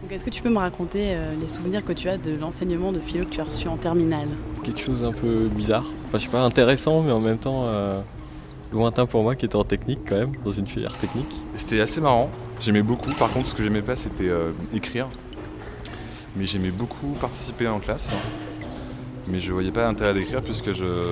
Donc, est-ce que tu peux me raconter les souvenirs que tu as de l'enseignement de philo que tu as reçu en terminale? Quelque chose un peu bizarre, enfin je sais pas, intéressant mais en même temps lointain pour moi qui était en technique quand même, dans une filière technique. C'était assez marrant, j'aimais beaucoup. Par contre, ce que j'aimais pas, c'était écrire. Mais j'aimais beaucoup participer en classe. Mais je voyais pas l'intérêt d'écrire puisque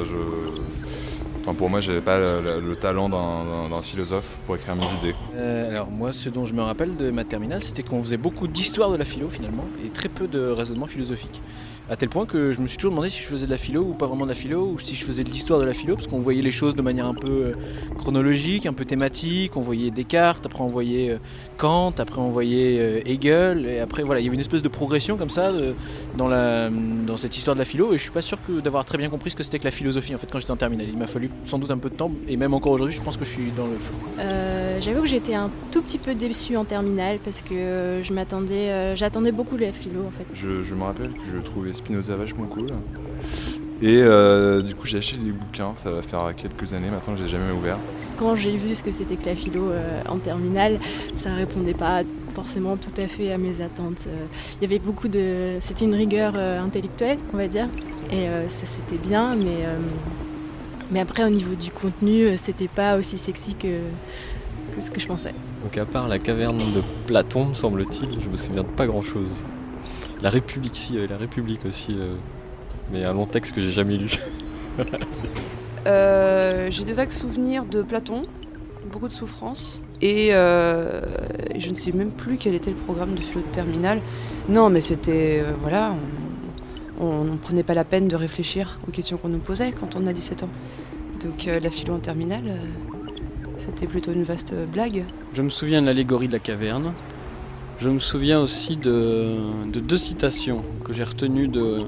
Enfin, pour moi, j'avais pas le talent d'un philosophe pour écrire mes idées. Alors moi, ce dont je me rappelle de ma terminale, c'était qu'on faisait beaucoup d'histoire de la philo finalement, et très peu de raisonnement philosophique. À tel point que je me suis toujours demandé si je faisais de la philo ou pas vraiment de la philo, ou si je faisais de l'histoire de la philo, parce qu'on voyait les choses de manière un peu chronologique, un peu thématique. On voyait Descartes, après on voyait Kant, après on voyait Hegel, et après voilà, il y avait une espèce de progression comme ça dans cette histoire de la philo, et je suis pas sûr d'avoir très bien compris ce que c'était que la philosophie en fait quand j'étais en terminale. Il m'a fallu sans doute un peu de temps, et même encore aujourd'hui, je pense que je suis dans le flou. J'avoue que j'étais un tout petit peu déçue en terminale parce que j'attendais beaucoup de la philo en fait. Je me rappelle que je trouvais Spinoza vachement cool. Et du coup j'ai acheté des bouquins, ça va faire quelques années maintenant que je l'ai jamais ouvert. Quand j'ai vu ce que c'était que la philo en terminale, ça répondait pas forcément tout à fait à mes attentes. Il y avait c'était une rigueur intellectuelle, on va dire, et c'était bien, mais après au niveau du contenu, c'était pas aussi sexy que ce que je pensais. Donc à part la caverne de Platon, me semble-t-il, je me souviens de pas grand-chose. La République, si, la République aussi, mais un long texte que j'ai jamais lu. Voilà, c'est tout. J'ai de vagues souvenirs de Platon, beaucoup de souffrance, et je ne sais même plus quel était le programme de philo de terminale. Non, mais c'était, voilà, on ne prenait pas la peine de réfléchir aux questions qu'on nous posait quand on a 17 ans. Donc la philo en terminale, c'était plutôt une vaste blague. Je me souviens de l'allégorie de la caverne. Je me souviens aussi de deux citations que j'ai retenues de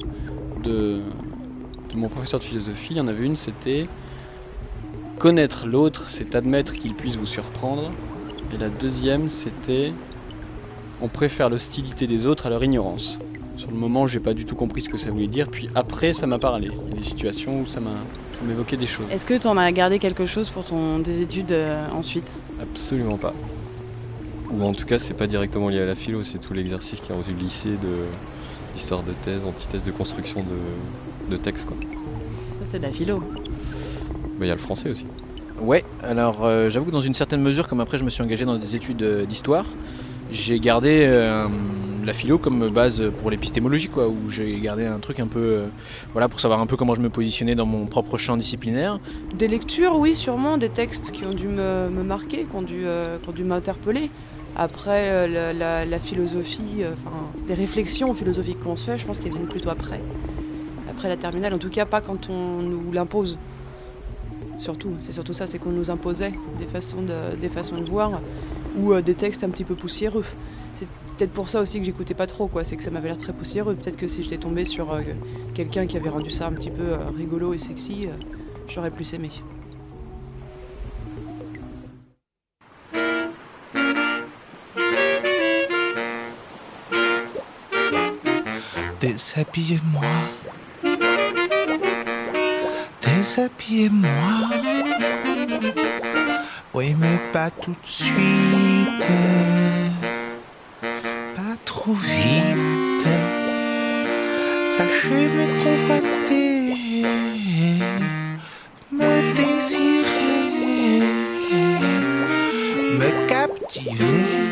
mon professeur de philosophie. Il y en avait une, c'était « Connaître l'autre, c'est admettre qu'il puisse vous surprendre ». Et la deuxième, c'était « On préfère l'hostilité des autres à leur ignorance ». Sur le moment, j'ai pas du tout compris ce que ça voulait dire, puis après, ça m'a parlé. Il y a des situations où ça m'évoquait des choses. Est-ce que tu en as gardé quelque chose pour tes études ensuite? Absolument pas. Ou en tout cas, c'est pas directement lié à la philo, c'est tout l'exercice qui est rendu lycée d'histoire de thèse, antithèse, de construction de texte, quoi. Ça, c'est de la philo. Il y a le français aussi. Ouais, alors j'avoue que dans une certaine mesure, comme après je me suis engagé dans des études d'histoire, j'ai gardé la philo comme base pour l'épistémologie, quoi, où j'ai gardé un truc un peu, voilà, pour savoir un peu comment je me positionnais dans mon propre champ disciplinaire. Des lectures, oui, sûrement, des textes qui ont dû me marquer, qui ont dû m'interpeller. Après, la philosophie, les réflexions philosophiques qu'on se fait, je pense qu'elles viennent plutôt après la terminale, en tout cas pas quand on nous l'impose. C'est surtout ça, c'est qu'on nous imposait des façons de voir ou des textes un petit peu poussiéreux. C'est peut-être pour ça aussi que j'écoutais pas trop, quoi. C'est que ça m'avait l'air très poussiéreux. Peut-être que si j'étais tombée sur quelqu'un qui avait rendu ça un petit peu rigolo et sexy, j'aurais plus aimé. Déshabillez-moi, déshabillez-moi. Oui, mais pas tout de suite, pas trop vite. Sachez me convoiter, me désirer, me captiver.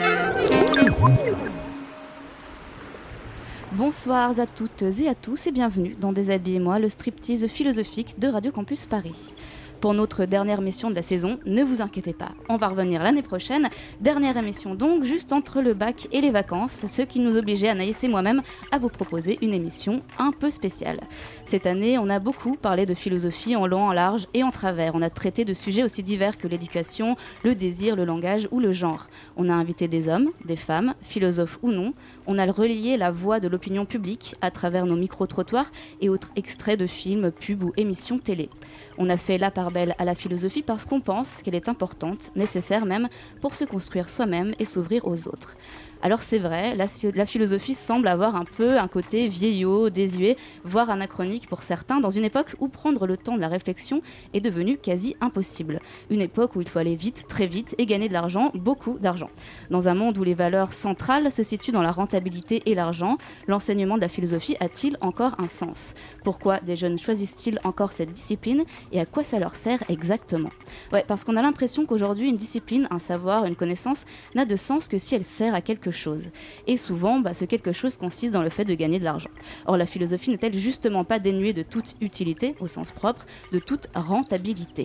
Bonsoir à toutes et à tous et bienvenue dans Déshabillez-moi, le striptease philosophique de Radio Campus Paris. Pour notre dernière émission de la saison, ne vous inquiétez pas, on va revenir l'année prochaine. Dernière émission donc, juste entre le bac et les vacances, ce qui nous obligeait, Anaïs et moi-même, à vous proposer une émission un peu spéciale. Cette année, on a beaucoup parlé de philosophie en long, en large et en travers. On a traité de sujets aussi divers que l'éducation, le désir, le langage ou le genre. On a invité des hommes, des femmes, philosophes ou non. On a relayé la voix de l'opinion publique à travers nos micro-trottoirs et autres extraits de films, pubs ou émissions télé. On a fait la part belle à la philosophie parce qu'on pense qu'elle est importante, nécessaire même, pour se construire soi-même et s'ouvrir aux autres. Alors c'est vrai, la philosophie semble avoir un peu un côté vieillot, désuet, voire anachronique pour certains, dans une époque où prendre le temps de la réflexion est devenu quasi impossible. Une époque où il faut aller vite, très vite, et gagner de l'argent, beaucoup d'argent. Dans un monde où les valeurs centrales se situent dans la rentabilité et l'argent, l'enseignement de la philosophie a-t-il encore un sens ? Pourquoi des jeunes choisissent-ils encore cette discipline et à quoi ça leur sert exactement ? Ouais, parce qu'on a l'impression qu'aujourd'hui, une discipline, un savoir, une connaissance n'a de sens que si elle sert à quelque chose. Et souvent, ce quelque chose consiste dans le fait de gagner de l'argent. Or, la philosophie n'est-elle justement pas dénuée de toute utilité, au sens propre, de toute rentabilité ?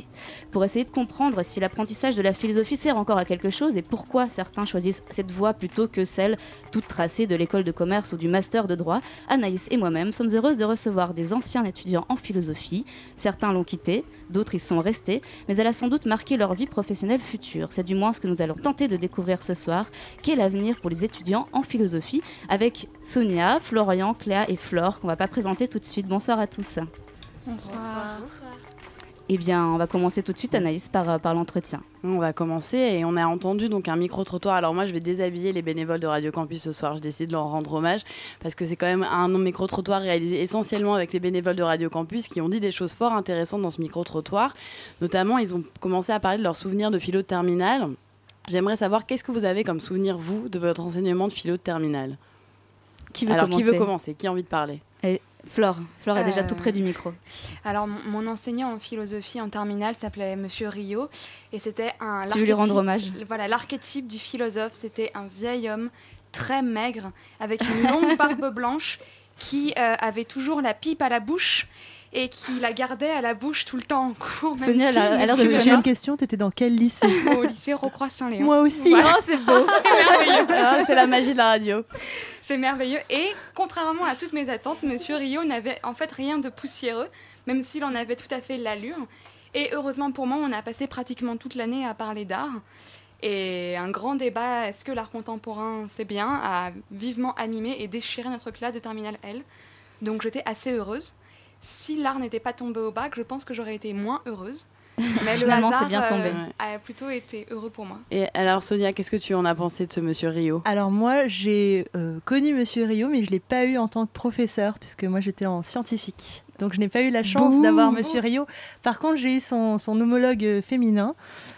Pour essayer de comprendre si l'apprentissage de la philosophie sert encore à quelque chose et pourquoi certains choisissent cette voie plutôt que celle toute tracée de l'école de commerce ou du master de droit, Anaïs et moi-même sommes heureuses de recevoir des anciens étudiants en philosophie. Certains l'ont quittée, d'autres y sont restés, mais elle a sans doute marqué leur vie professionnelle future. C'est du moins ce que nous allons tenter de découvrir ce soir. Quel l'avenir pour les étudiants en philosophie avec Sonia, Florian, Cléa et Flore qu'on va pas présenter tout de suite. Bonsoir à tous. Bonsoir. Eh bien, on va commencer tout de suite, Anaïs, par l'entretien. On va commencer et on a entendu donc un micro-trottoir. Alors moi, je vais déshabiller les bénévoles de Radio Campus ce soir. Je décide de leur rendre hommage parce que c'est quand même un micro-trottoir réalisé essentiellement avec les bénévoles de Radio Campus qui ont dit des choses fort intéressantes dans ce micro-trottoir. Notamment, ils ont commencé à parler de leurs souvenirs de philo de terminale. J'aimerais savoir qu'est-ce que vous avez comme souvenir, vous, de votre enseignement de philo de terminale ? Qui veut commencer ? Qui a envie de parler ? Flore est déjà tout près du micro. Alors, mon enseignant en philosophie en terminale s'appelait Monsieur Rio et c'était Tu veux lui rendre hommage ? Voilà, l'archétype du philosophe, c'était un vieil homme très maigre avec une longue barbe blanche qui avait toujours la pipe à la bouche et qui la gardait à la bouche tout le temps en cours. Sonia, a l'air de J'ai une question, t'étais dans quel lycée ? Au lycée Rocroi-Saint-Léon. Moi aussi. Voilà. Oh, c'est beau. C'est merveilleux. C'est la magie de la radio. C'est merveilleux. Et contrairement à toutes mes attentes, Monsieur Rio n'avait en fait rien de poussiéreux, même s'il en avait tout à fait l'allure. Et heureusement pour moi, on a passé pratiquement toute l'année à parler d'art. Et un grand débat, est-ce que l'art contemporain c'est bien, a vivement animé et déchiré notre classe de terminale L. Donc j'étais assez heureuse. Si l'art n'était pas tombé au bac, je pense que j'aurais été moins heureuse. Mais le Finalement, hasard c'est bien tombé. a plutôt été heureux pour moi. Et alors Sonia, qu'est-ce que tu en as pensé de ce Monsieur Rio ? Alors moi, j'ai connu Monsieur Rio, mais je ne l'ai pas eu en tant que professeur, puisque moi j'étais en scientifique. Donc je n'ai pas eu la chance d'avoir Monsieur Rio. Par contre, j'ai eu son homologue féminin,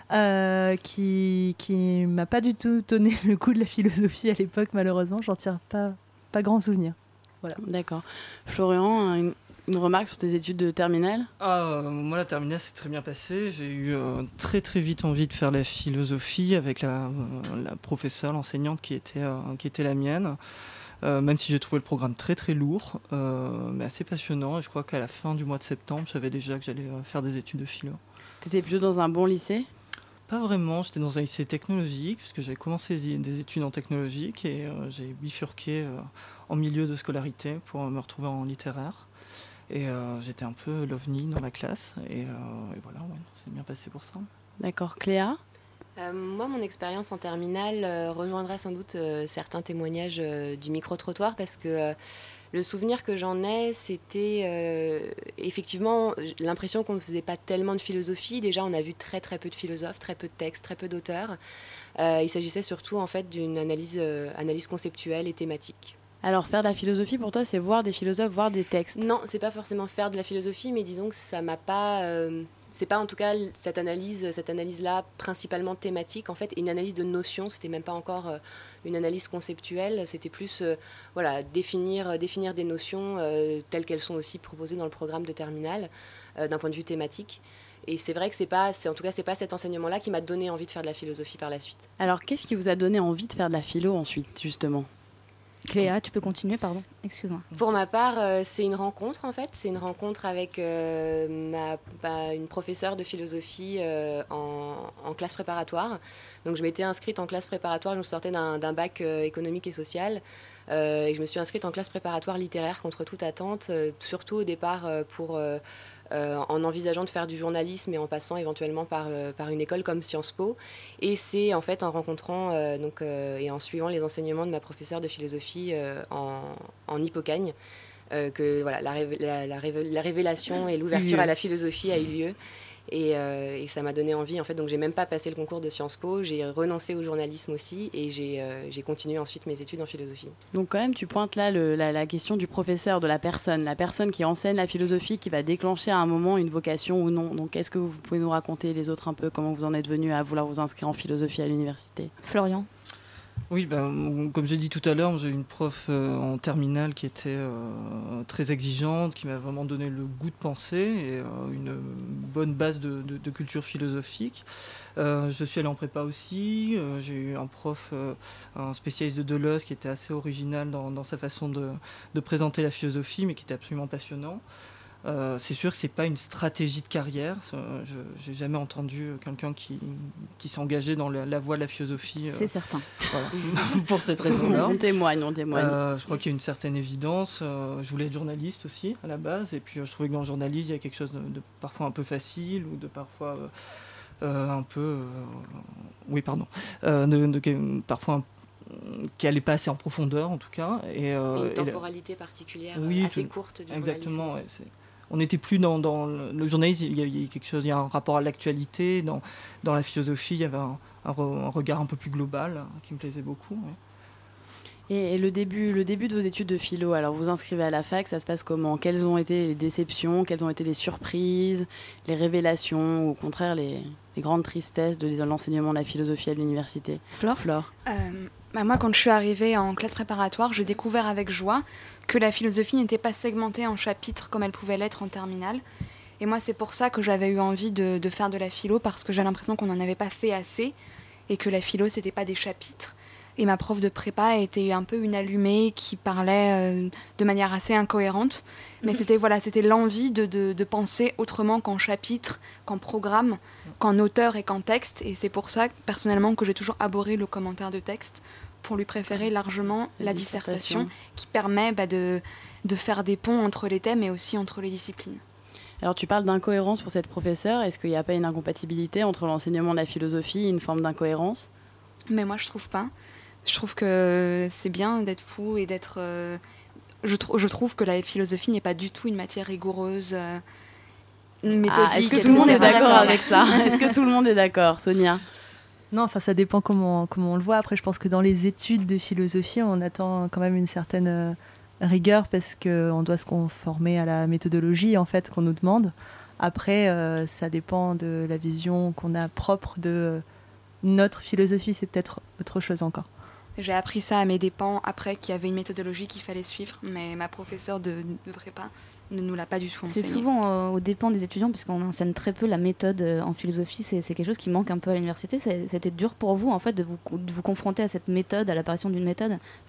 qui m'a pas du tout donné le coup de la philosophie à l'époque, malheureusement. J'en tire pas grand souvenir. Voilà. D'accord. Florian, une remarque sur tes études de terminale ? Moi, la terminale s'est très bien passée. J'ai eu très très vite envie de faire la philosophie avec la professeure, l'enseignante qui était la mienne. Même si j'ai trouvé le programme très très lourd, mais assez passionnant. Et je crois qu'à la fin du mois de septembre, je savais déjà que j'allais faire des études de philo. T'étais plutôt dans un bon lycée ? Pas vraiment, j'étais dans un lycée technologique, puisque j'avais commencé des études en technologique et j'ai bifurqué en milieu de scolarité pour me retrouver en littéraire. Et j'étais un peu l'ovni dans la classe. Et voilà, ouais, c'est bien passé pour ça. D'accord. Cléa ? Moi, mon expérience en terminale rejoindra sans doute certains témoignages du micro-trottoir parce que le souvenir que j'en ai, c'était effectivement l'impression qu'on ne faisait pas tellement de philosophie. Déjà, on a vu très très peu de philosophes, très peu de textes, très peu d'auteurs. Il s'agissait surtout en fait d'une analyse conceptuelle et thématique. Alors, faire de la philosophie, pour toi, c'est voir des philosophes, voir des textes ? Non, c'est pas forcément faire de la philosophie, mais disons que ça m'a pas... c'est pas en tout cas cette analyse-là principalement thématique, en fait, et une analyse de notions, c'était même pas encore une analyse conceptuelle, c'était plus définir des notions telles qu'elles sont aussi proposées dans le programme de terminale, d'un point de vue thématique. Et c'est vrai que c'est pas cet enseignement-là qui m'a donné envie de faire de la philosophie par la suite. Alors, qu'est-ce qui vous a donné envie de faire de la philo ensuite, justement ? Cléa, tu peux continuer, pardon. Excuse-moi. Pour ma part, c'est une rencontre en fait. C'est une rencontre avec une professeure de philosophie en classe préparatoire. Donc je m'étais inscrite en classe préparatoire, je me sortais d'un bac économique et social. Et je me suis inscrite en classe préparatoire littéraire contre toute attente, surtout au départ en envisageant de faire du journalisme et en passant éventuellement par une école comme Sciences Po. Et c'est en fait en rencontrant et en suivant les enseignements de ma professeure de philosophie en Hippocagne que voilà, la révélation et l'ouverture à la philosophie a eu lieu. Et ça m'a donné envie, en fait. Donc, j'ai même pas passé le concours de Sciences Po. J'ai renoncé au journalisme aussi et j'ai continué ensuite mes études en philosophie. Donc, quand même, tu pointes là la question du professeur, de la personne qui enseigne la philosophie, qui va déclencher à un moment une vocation ou non. Donc, est-ce que vous pouvez nous raconter, les autres, un peu comment vous en êtes venus à vouloir vous inscrire en philosophie à l'université ? Florian ? Oui, comme j'ai dit tout à l'heure, j'ai eu une prof en terminale qui était très exigeante, qui m'a vraiment donné le goût de penser et une bonne base de culture philosophique. Je suis allé en prépa aussi, j'ai eu un prof, un spécialiste de Deleuze qui était assez original dans sa façon de présenter la philosophie, mais qui était absolument passionnant. C'est sûr que c'est pas une stratégie de carrière. J'ai jamais entendu quelqu'un qui s'est engagé dans la voie de la philosophie. C'est certain. Voilà. Pour cette raison-là. On témoigne. Je crois qu'il y a une certaine évidence. Je voulais être journaliste aussi à la base, et puis je trouvais que dans le journalisme il y a quelque chose de parfois un peu facile ou de parfois un peu, parfois qui n'allait pas assez en profondeur en tout cas. Et une temporalité particulière assez courte du exactement, journalisme. On n'était plus dans le journalisme, il y a quelque chose, il y a un rapport à l'actualité. Dans la philosophie, il y avait un regard un peu plus global qui me plaisait beaucoup. Ouais. Et le début de vos études de philo, alors vous inscrivez à la fac, ça se passe comment ? Quelles ont été les déceptions ? Quelles ont été les surprises ? Les révélations ? Ou au contraire, les grandes tristesses de l'enseignement de la philosophie à l'université ? Flore ? Moi, quand je suis arrivée en classe préparatoire, j'ai découvert avec joie que la philosophie n'était pas segmentée en chapitres comme elle pouvait l'être en terminale. Et moi, c'est pour ça que j'avais eu envie de faire de la philo, parce que j'ai l'impression qu'on n'en avait pas fait assez et que la philo, c'était pas des chapitres. Et ma prof de prépa était un peu une allumée qui parlait de manière assez incohérente. Mais c'était l'envie de penser autrement qu'en chapitre, qu'en programme, qu'en auteur et qu'en texte. Et c'est pour ça, personnellement, que j'ai toujours abhorré le commentaire de texte pour lui préférer largement la dissertation qui permet de faire des ponts entre les thèmes et aussi entre les disciplines. Alors tu parles d'incohérence pour cette professeure. Est-ce qu'il n'y a pas une incompatibilité entre l'enseignement de la philosophie et une forme d'incohérence ? Mais moi, je trouve pas. Je trouve que c'est bien d'être fou et d'être... Je trouve que la philosophie n'est pas du tout une matière rigoureuse, méthodique. Est-ce que tout le monde est d'accord avec ça ? Est-ce que tout le monde est d'accord, Sonia ? Non, ça dépend comment on le voit. Après, je pense que dans les études de philosophie, on attend quand même une certaine rigueur parce qu'on doit se conformer à la méthodologie en fait, qu'on nous demande. Après, ça dépend de la vision qu'on a propre de notre philosophie. C'est peut-être autre chose encore. J'ai appris ça à mes dépens après qu'il y avait une méthodologie qu'il fallait suivre, mais ma professeure de prépa ne nous l'a pas du tout enseigné. C'est souvent aux dépens des étudiants, puisqu'on enseigne très peu la méthode en philosophie. C'est quelque chose qui manque un peu à l'université. C'était dur pour vous, en fait, de vous confronter à cette méthode, à l'apparition d'une méthode. Florian ?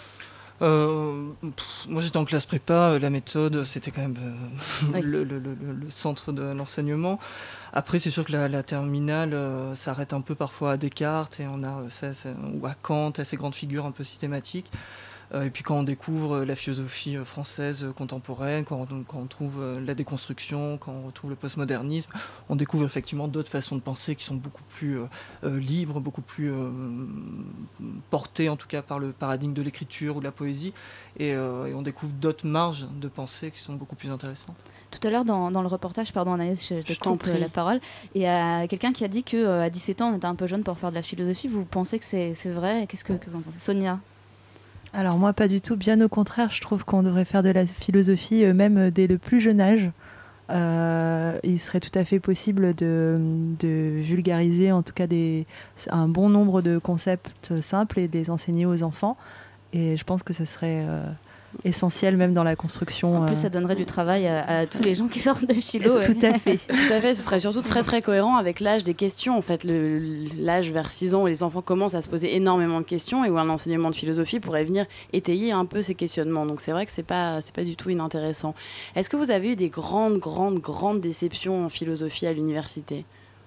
Moi j'étais en classe prépa, la méthode c'était quand même le centre de l'enseignement. Après c'est sûr que la terminale s'arrête un peu parfois à Descartes et on a ou à Kant, à ces grandes figures un peu systématiques. Et puis quand on découvre la philosophie française contemporaine, quand on trouve la déconstruction, quand on retrouve le postmodernisme, on découvre effectivement d'autres façons de penser qui sont beaucoup plus libres, beaucoup plus portées en tout cas par le paradigme de l'écriture ou de la poésie, et on découvre d'autres marges de pensée qui sont beaucoup plus intéressantes. Tout à l'heure, dans le reportage, pardon Anaïs, je te coupe la parole, il y a quelqu'un qui a dit qu'à 17 ans, on était un peu jeune pour faire de la philosophie. Vous pensez que c'est vrai ? Qu'est-ce que vous en pensez ? Sonia ? Alors moi, pas du tout. Bien au contraire, je trouve qu'on devrait faire de la philosophie même dès le plus jeune âge. Il serait tout à fait possible de vulgariser en tout cas un bon nombre de concepts simples et de les enseigner aux enfants. Et je pense que ça serait essentiel même dans la construction. En plus, ça donnerait du travail à tous les gens qui sortent de philo. Tout à fait. Tout à fait, ce serait surtout très très cohérent avec l'âge des questions. En fait, l'âge vers 6 ans où les enfants commencent à se poser énormément de questions et où un enseignement de philosophie pourrait venir étayer un peu ces questionnements. Donc c'est vrai que c'est pas du tout inintéressant. Est-ce que vous avez eu des grandes déceptions en philosophie à l'université ?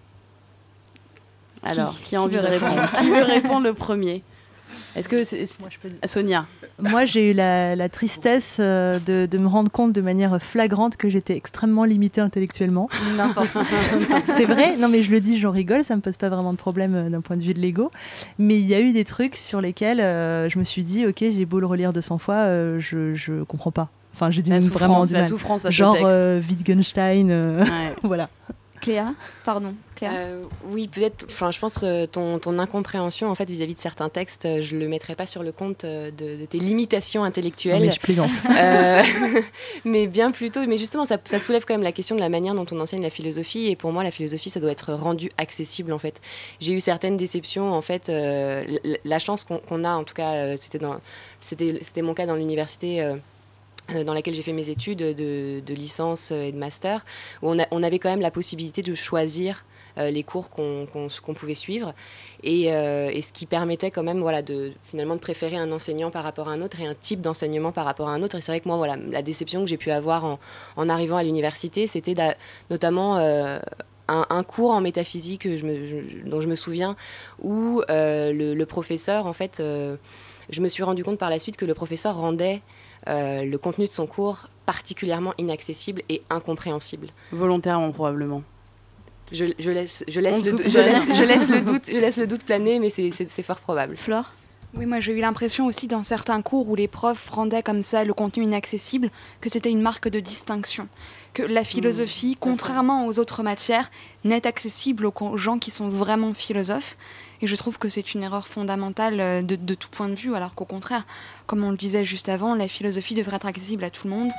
Alors, qui a envie de répondre ? Qui veut répondre le premier ? Est-ce que moi, je peux dire. Sonia ? Moi, j'ai eu la tristesse de me rendre compte de manière flagrante que j'étais extrêmement limitée intellectuellement. N'importe quoi. C'est vrai, non mais je le dis, j'en rigole, ça me pose pas vraiment de problème d'un point de vue de l'ego. Mais il y a eu des trucs sur lesquels je me suis dit, ok, j'ai beau le relire 200 fois, je comprends pas. Enfin, j'ai dit même vraiment du mal. Souffrance, genre Wittgenstein, voilà. Cléa, pardon. Oui, peut-être. Enfin, je pense ton incompréhension en fait vis-à-vis de certains textes, je le mettrai pas sur le compte de tes limitations intellectuelles. Non, mais je plaisante. Mais bien plutôt. Mais justement, ça soulève quand même la question de la manière dont on enseigne la philosophie. Et pour moi, la philosophie, ça doit être rendu accessible en fait. J'ai eu certaines déceptions en fait. La chance qu'on a, en tout cas, c'était mon cas dans l'université. Dans laquelle j'ai fait mes études de licence et de master, où on avait quand même la possibilité de choisir les cours qu'on pouvait suivre, et ce qui permettait quand même finalement de préférer un enseignant par rapport à un autre et un type d'enseignement par rapport à un autre. Et c'est vrai que moi, la déception que j'ai pu avoir en arrivant à l'université, c'était notamment un cours en métaphysique dont je me souviens, où le professeur, en fait, je me suis rendu compte par la suite que le professeur rendait le contenu de son cours particulièrement inaccessible et incompréhensible. Volontairement, probablement. Je laisse le doute planer, mais c'est fort probable. Flore ? Oui, moi j'ai eu l'impression aussi dans certains cours où les profs rendaient comme ça le contenu inaccessible, que c'était une marque de distinction. Que la philosophie, contrairement aux autres matières, n'est accessible aux gens qui sont vraiment philosophes. Et je trouve que c'est une erreur fondamentale de tout point de vue, alors qu'au contraire, comme on le disait juste avant, la philosophie devrait être accessible à tout le monde.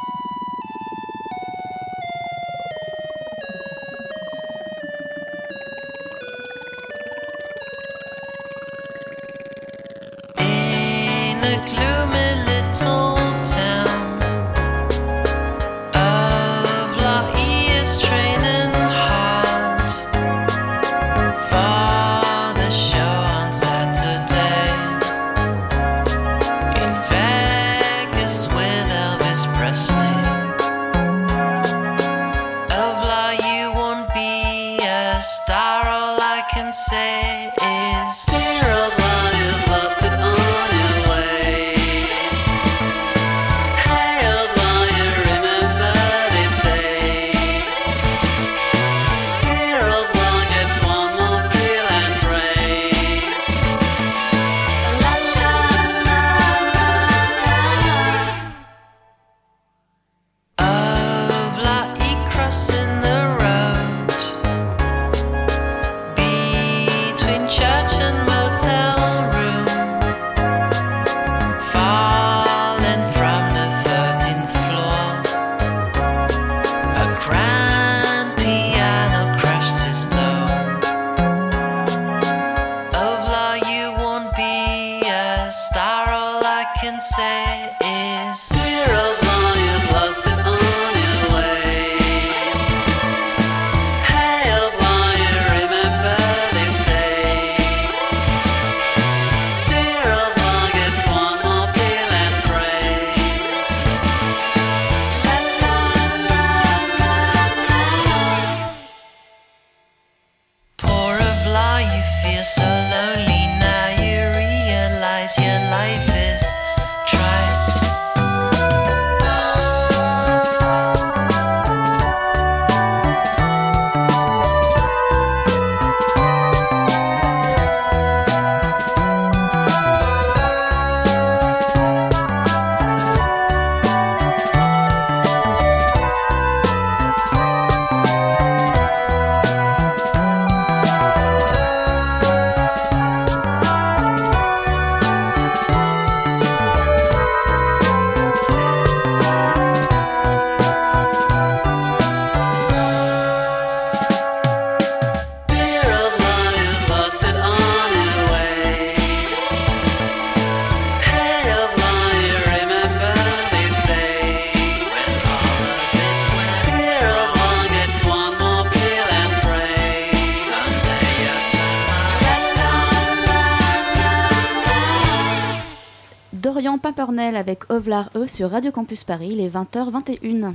Pimpernel avec Ovlar E sur Radio Campus Paris, les 20h21.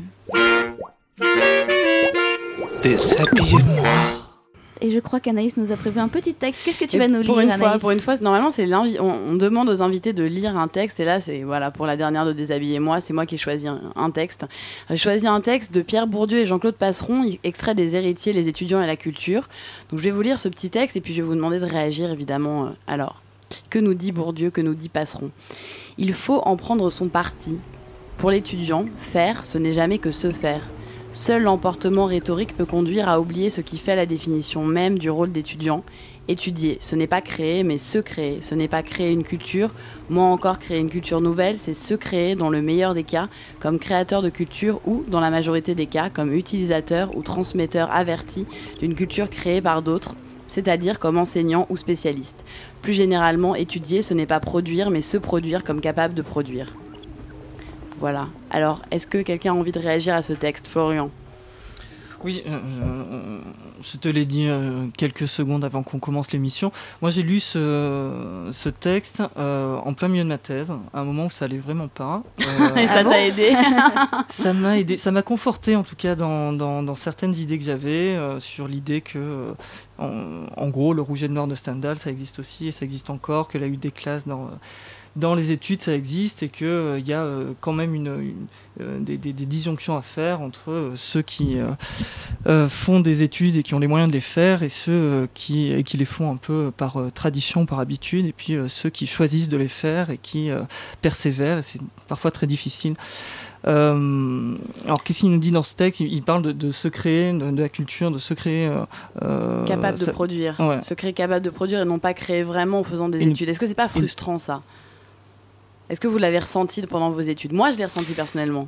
Déshabillez-moi. Et je crois qu'Anaïs nous a prévu un petit texte. Qu'est-ce que tu vas nous lire, Anaïs ? Pour une fois, normalement, on demande aux invités de lire un texte. Et là, pour la dernière de Déshabillez-moi, c'est moi qui ai choisi un texte. J'ai choisi un texte de Pierre Bourdieu et Jean-Claude Passeron, extrait des Héritiers, les étudiants et la culture. Donc je vais vous lire ce petit texte et puis je vais vous demander de réagir, évidemment. Alors, que nous dit Bourdieu, que nous dit Passeron ? Il faut en prendre son parti. Pour l'étudiant, faire, ce n'est jamais que se faire. Seul l'emportement rhétorique peut conduire à oublier ce qui fait la définition même du rôle d'étudiant. Étudier, ce n'est pas créer, mais se créer. Ce n'est pas créer une culture, moins encore créer une culture nouvelle, c'est se créer dans le meilleur des cas comme créateur de culture ou, dans la majorité des cas, comme utilisateur ou transmetteur averti d'une culture créée par d'autres, c'est-à-dire comme enseignant ou spécialiste. Plus généralement, étudier, ce n'est pas produire, mais se produire comme capable de produire. Voilà. Alors, est-ce que quelqu'un a envie de réagir à ce texte, Florian ? Oui, je te l'ai dit quelques secondes avant qu'on commence l'émission. Moi, j'ai lu ce texte en plein milieu de ma thèse, à un moment où ça allait vraiment pas. Et ça t'a aidé ? Ça m'a aidé, ça m'a conforté en tout cas dans certaines idées que j'avais sur l'idée que, en gros, le rouge et le noir de Stendhal, ça existe aussi et ça existe encore, que la lutte des classes dans les études, ça existe et qu'il y a quand même des disjonctions à faire entre ceux qui font des études et qui ont les moyens de les faire et ceux qui les font un peu par tradition, par habitude, et puis ceux qui choisissent de les faire et qui persévèrent, et c'est parfois très difficile. Alors qu'est-ce qu'il nous dit dans ce texte ? Il parle de se créer, de la culture, de se créer... capable de produire. Ouais. Se créer capable de produire et non pas créer vraiment en faisant des études. Est-ce que c'est pas frustrant ça ? Est-ce que vous l'avez ressenti pendant vos études ? Moi, je l'ai ressenti personnellement.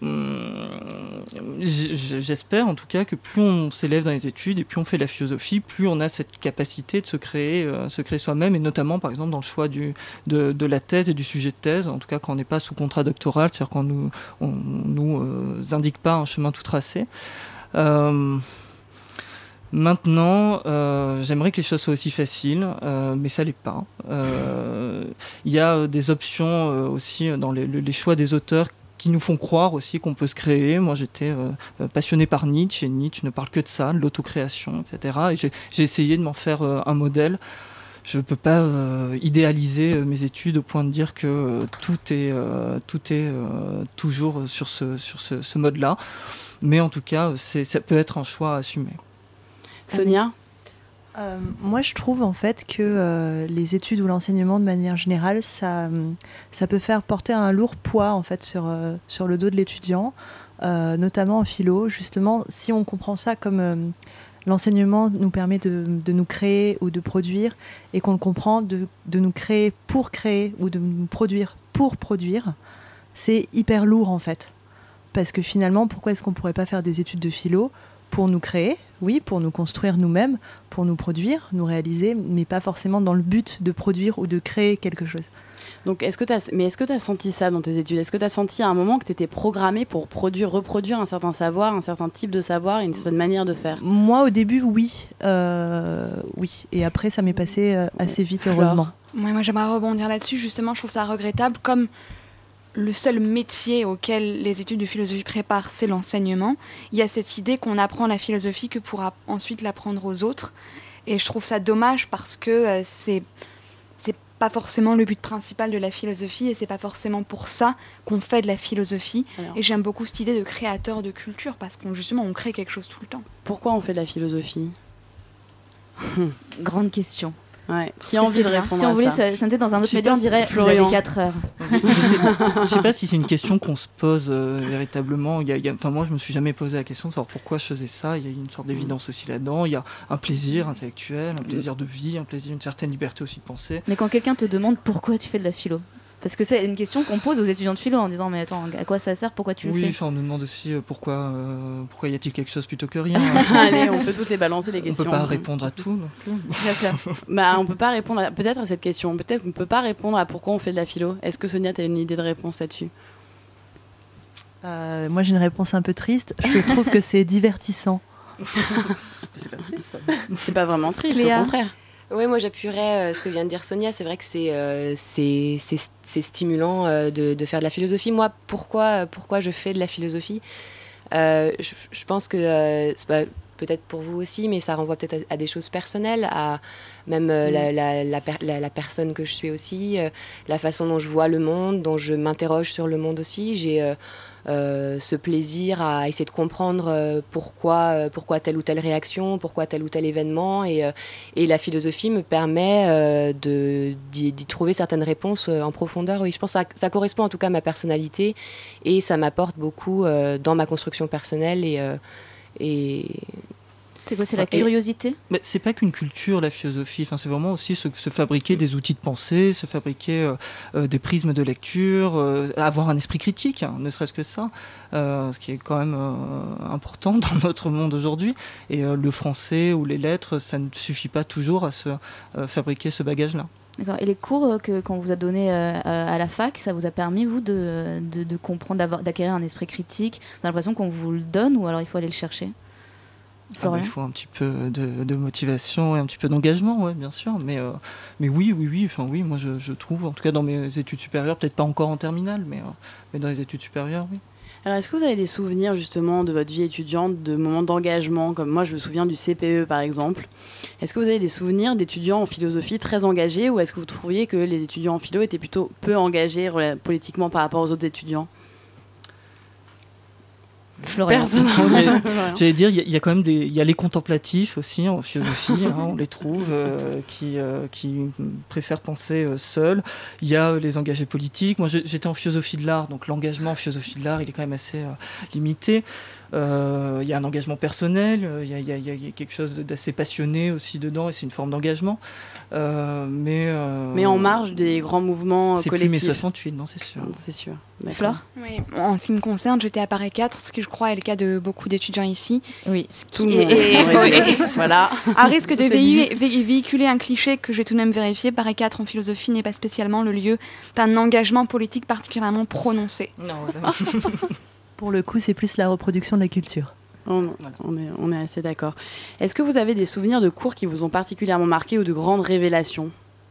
J'espère en tout cas que plus on s'élève dans les études et plus on fait de la philosophie, plus on a cette capacité de se créer soi-même, et notamment par exemple dans le choix de la thèse et du sujet de thèse, en tout cas quand on n'est pas sous contrat doctoral, c'est-à-dire quand on nous indique pas un chemin tout tracé. Maintenant, j'aimerais que les choses soient aussi faciles, mais ça l'est pas. Il y a des options aussi dans les choix des auteurs qui nous font croire aussi qu'on peut se créer. Moi, j'étais passionné par Nietzsche, et Nietzsche ne parle que de ça, de l'autocréation, etc. Et j'ai essayé de m'en faire un modèle. Je ne peux pas idéaliser mes études au point de dire que tout est toujours sur ce mode-là. Mais en tout cas, ça peut être un choix à assumer. Sonia ? Moi, je trouve en fait que les études ou l'enseignement de manière générale, ça peut faire porter un lourd poids en fait sur le dos de l'étudiant, notamment en philo. Justement, si on comprend ça comme l'enseignement nous permet de nous créer ou de produire, et qu'on le comprend de nous créer ou de nous produire pour produire, c'est hyper lourd en fait. Parce que finalement, pourquoi est-ce qu'on ne pourrait pas faire des études de philo pour nous créer, oui, pour nous construire nous-mêmes, pour nous produire, nous réaliser, mais pas forcément dans le but de produire ou de créer quelque chose. Donc, est-ce que tu as senti ça dans tes études ? Est-ce que tu as senti à un moment que tu étais programmé pour reproduire un certain savoir, un certain type de savoir, une certaine manière de faire ? Moi, au début, oui. Oui. Et après, ça m'est passé assez vite, heureusement. Moi, j'aimerais rebondir là-dessus. Justement, je trouve ça regrettable. Comme le seul métier auquel les études de philosophie préparent, c'est l'enseignement. Il y a cette idée qu'on apprend la philosophie que pour ensuite l'apprendre aux autres. Et je trouve ça dommage parce que c'est pas forcément le but principal de la philosophie et c'est pas forcément pour ça qu'on fait de la philosophie. Alors, et j'aime beaucoup cette idée de créateur de culture parce qu'on justement on crée quelque chose tout le temps. Pourquoi on fait de la philosophie ? Grande question. Ouais. Qui a envie de répondre à ça ? Si on voulait s'intéresser dans un autre média, on dirait vous avez 4 heures. Je sais pas si c'est une question qu'on se pose véritablement. Moi, je me suis jamais posé la question de savoir pourquoi je faisais ça. Il y a une sorte d'évidence aussi là-dedans. Il y a un plaisir intellectuel, un plaisir de vie, une certaine liberté aussi de penser. Mais quand quelqu'un te demande pourquoi tu fais de la philo, parce que c'est une question qu'on pose aux étudiants de philo en disant mais attends, à quoi ça sert, pourquoi tu le fais ? Oui, on nous demande aussi pourquoi y a-t-il quelque chose plutôt que rien. Allez, on peut toutes les balancer les questions. On peut pas répondre à tout. Bien sûr. On peut pas répondre peut-être à cette question. Peut-être qu'on peut pas répondre à pourquoi on fait de la philo. Est-ce que Sonia, tu as une idée de réponse là-dessus ? Moi, j'ai une réponse un peu triste. Je trouve que c'est divertissant. C'est pas triste. C'est pas vraiment triste, au contraire. Oui, moi j'appuierais ce que vient de dire Sonia. C'est vrai que c'est stimulant de faire de la philosophie. Moi, pourquoi je fais de la philosophie ? Je pense que peut-être pour vous aussi, mais ça renvoie peut-être à des choses personnelles, à même la personne que je suis aussi, la façon dont je vois le monde, dont je m'interroge sur le monde aussi. J'ai ce plaisir à essayer de comprendre pourquoi telle ou telle réaction, pourquoi tel ou tel événement, et la philosophie me permet d'y trouver certaines réponses en profondeur. Oui, je pense que ça correspond en tout cas à ma personnalité, et ça m'apporte beaucoup dans ma construction personnelle et C'est quoi, c'est la curiosité ? Mais c'est pas qu'une culture, la philosophie. Enfin, c'est vraiment aussi se fabriquer des outils de pensée, se fabriquer des prismes de lecture, avoir un esprit critique, hein, ne serait-ce que ça, ce qui est quand même important dans notre monde aujourd'hui. Et le français ou les lettres, ça ne suffit pas toujours à se fabriquer ce bagage-là. D'accord. Et les cours qu'on vous a donnés à la fac, ça vous a permis, vous, de comprendre, d'acquérir un esprit critique ? Vous avez l'impression qu'on vous le donne ou alors il faut aller le chercher ? Il faut un petit peu de motivation et un petit peu d'engagement, ouais, bien sûr. Mais oui. Enfin, oui, moi, je trouve, en tout cas dans mes études supérieures, peut-être pas encore en terminale, mais dans les études supérieures, oui. Alors, est-ce que vous avez des souvenirs, justement, de votre vie étudiante, de moments d'engagement, comme moi, je me souviens du CPE, par exemple. Est-ce que vous avez des souvenirs d'étudiants en philosophie très engagés, ou est-ce que vous trouviez que les étudiants en philo étaient plutôt peu engagés politiquement par rapport aux autres étudiants ? Florian. J'allais dire, il y a quand même il y a les contemplatifs aussi en philosophie, hein, on les trouve, qui préfèrent penser seuls. Il y a les engagés politiques. Moi, j'étais en philosophie de l'art, donc l'engagement en philosophie de l'art, il est quand même assez limité. Il y a un engagement personnel, il y a quelque chose d'assez passionné aussi dedans, et c'est une forme d'engagement. Mais en marge des grands mouvements collectifs. C'est plus mai 68, non, c'est sûr. C'est sûr. Flore ? Oui, en ce qui me concerne, j'étais à Paris 4, ce que je crois est le cas de beaucoup d'étudiants ici. Oui, tout le monde. Voilà. À risque de véhiculer un cliché que j'ai tout de même vérifié, Paris 4 en philosophie n'est pas spécialement le lieu d'un engagement politique particulièrement prononcé. Non, voilà. Pour le coup, c'est plus la reproduction de la culture. On est assez d'accord. Est-ce que vous avez des souvenirs de cours qui vous ont particulièrement marqué ou de grandes révélations ?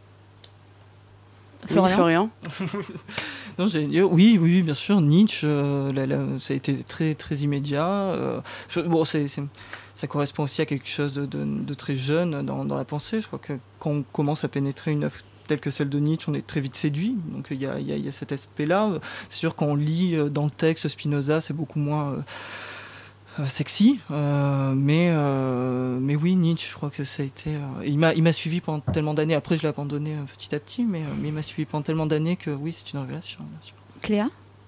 Florian. Non, oui, bien sûr. Nietzsche, ça a été très, très immédiat. Ça correspond aussi à quelque chose de très jeune dans la pensée. Je crois que quand on commence à pénétrer une œuvre telle que celle de Nietzsche, on est très vite séduit. Donc il y a cet aspect-là. C'est sûr, quand on lit dans le texte Spinoza, c'est beaucoup moins sexy. Mais oui, Nietzsche, je crois que ça a été... il m'a suivi pendant tellement d'années. Après, je l'ai abandonné petit à petit, mais il m'a suivi pendant tellement d'années que oui, c'est une révélation, bien sûr. Cléa ?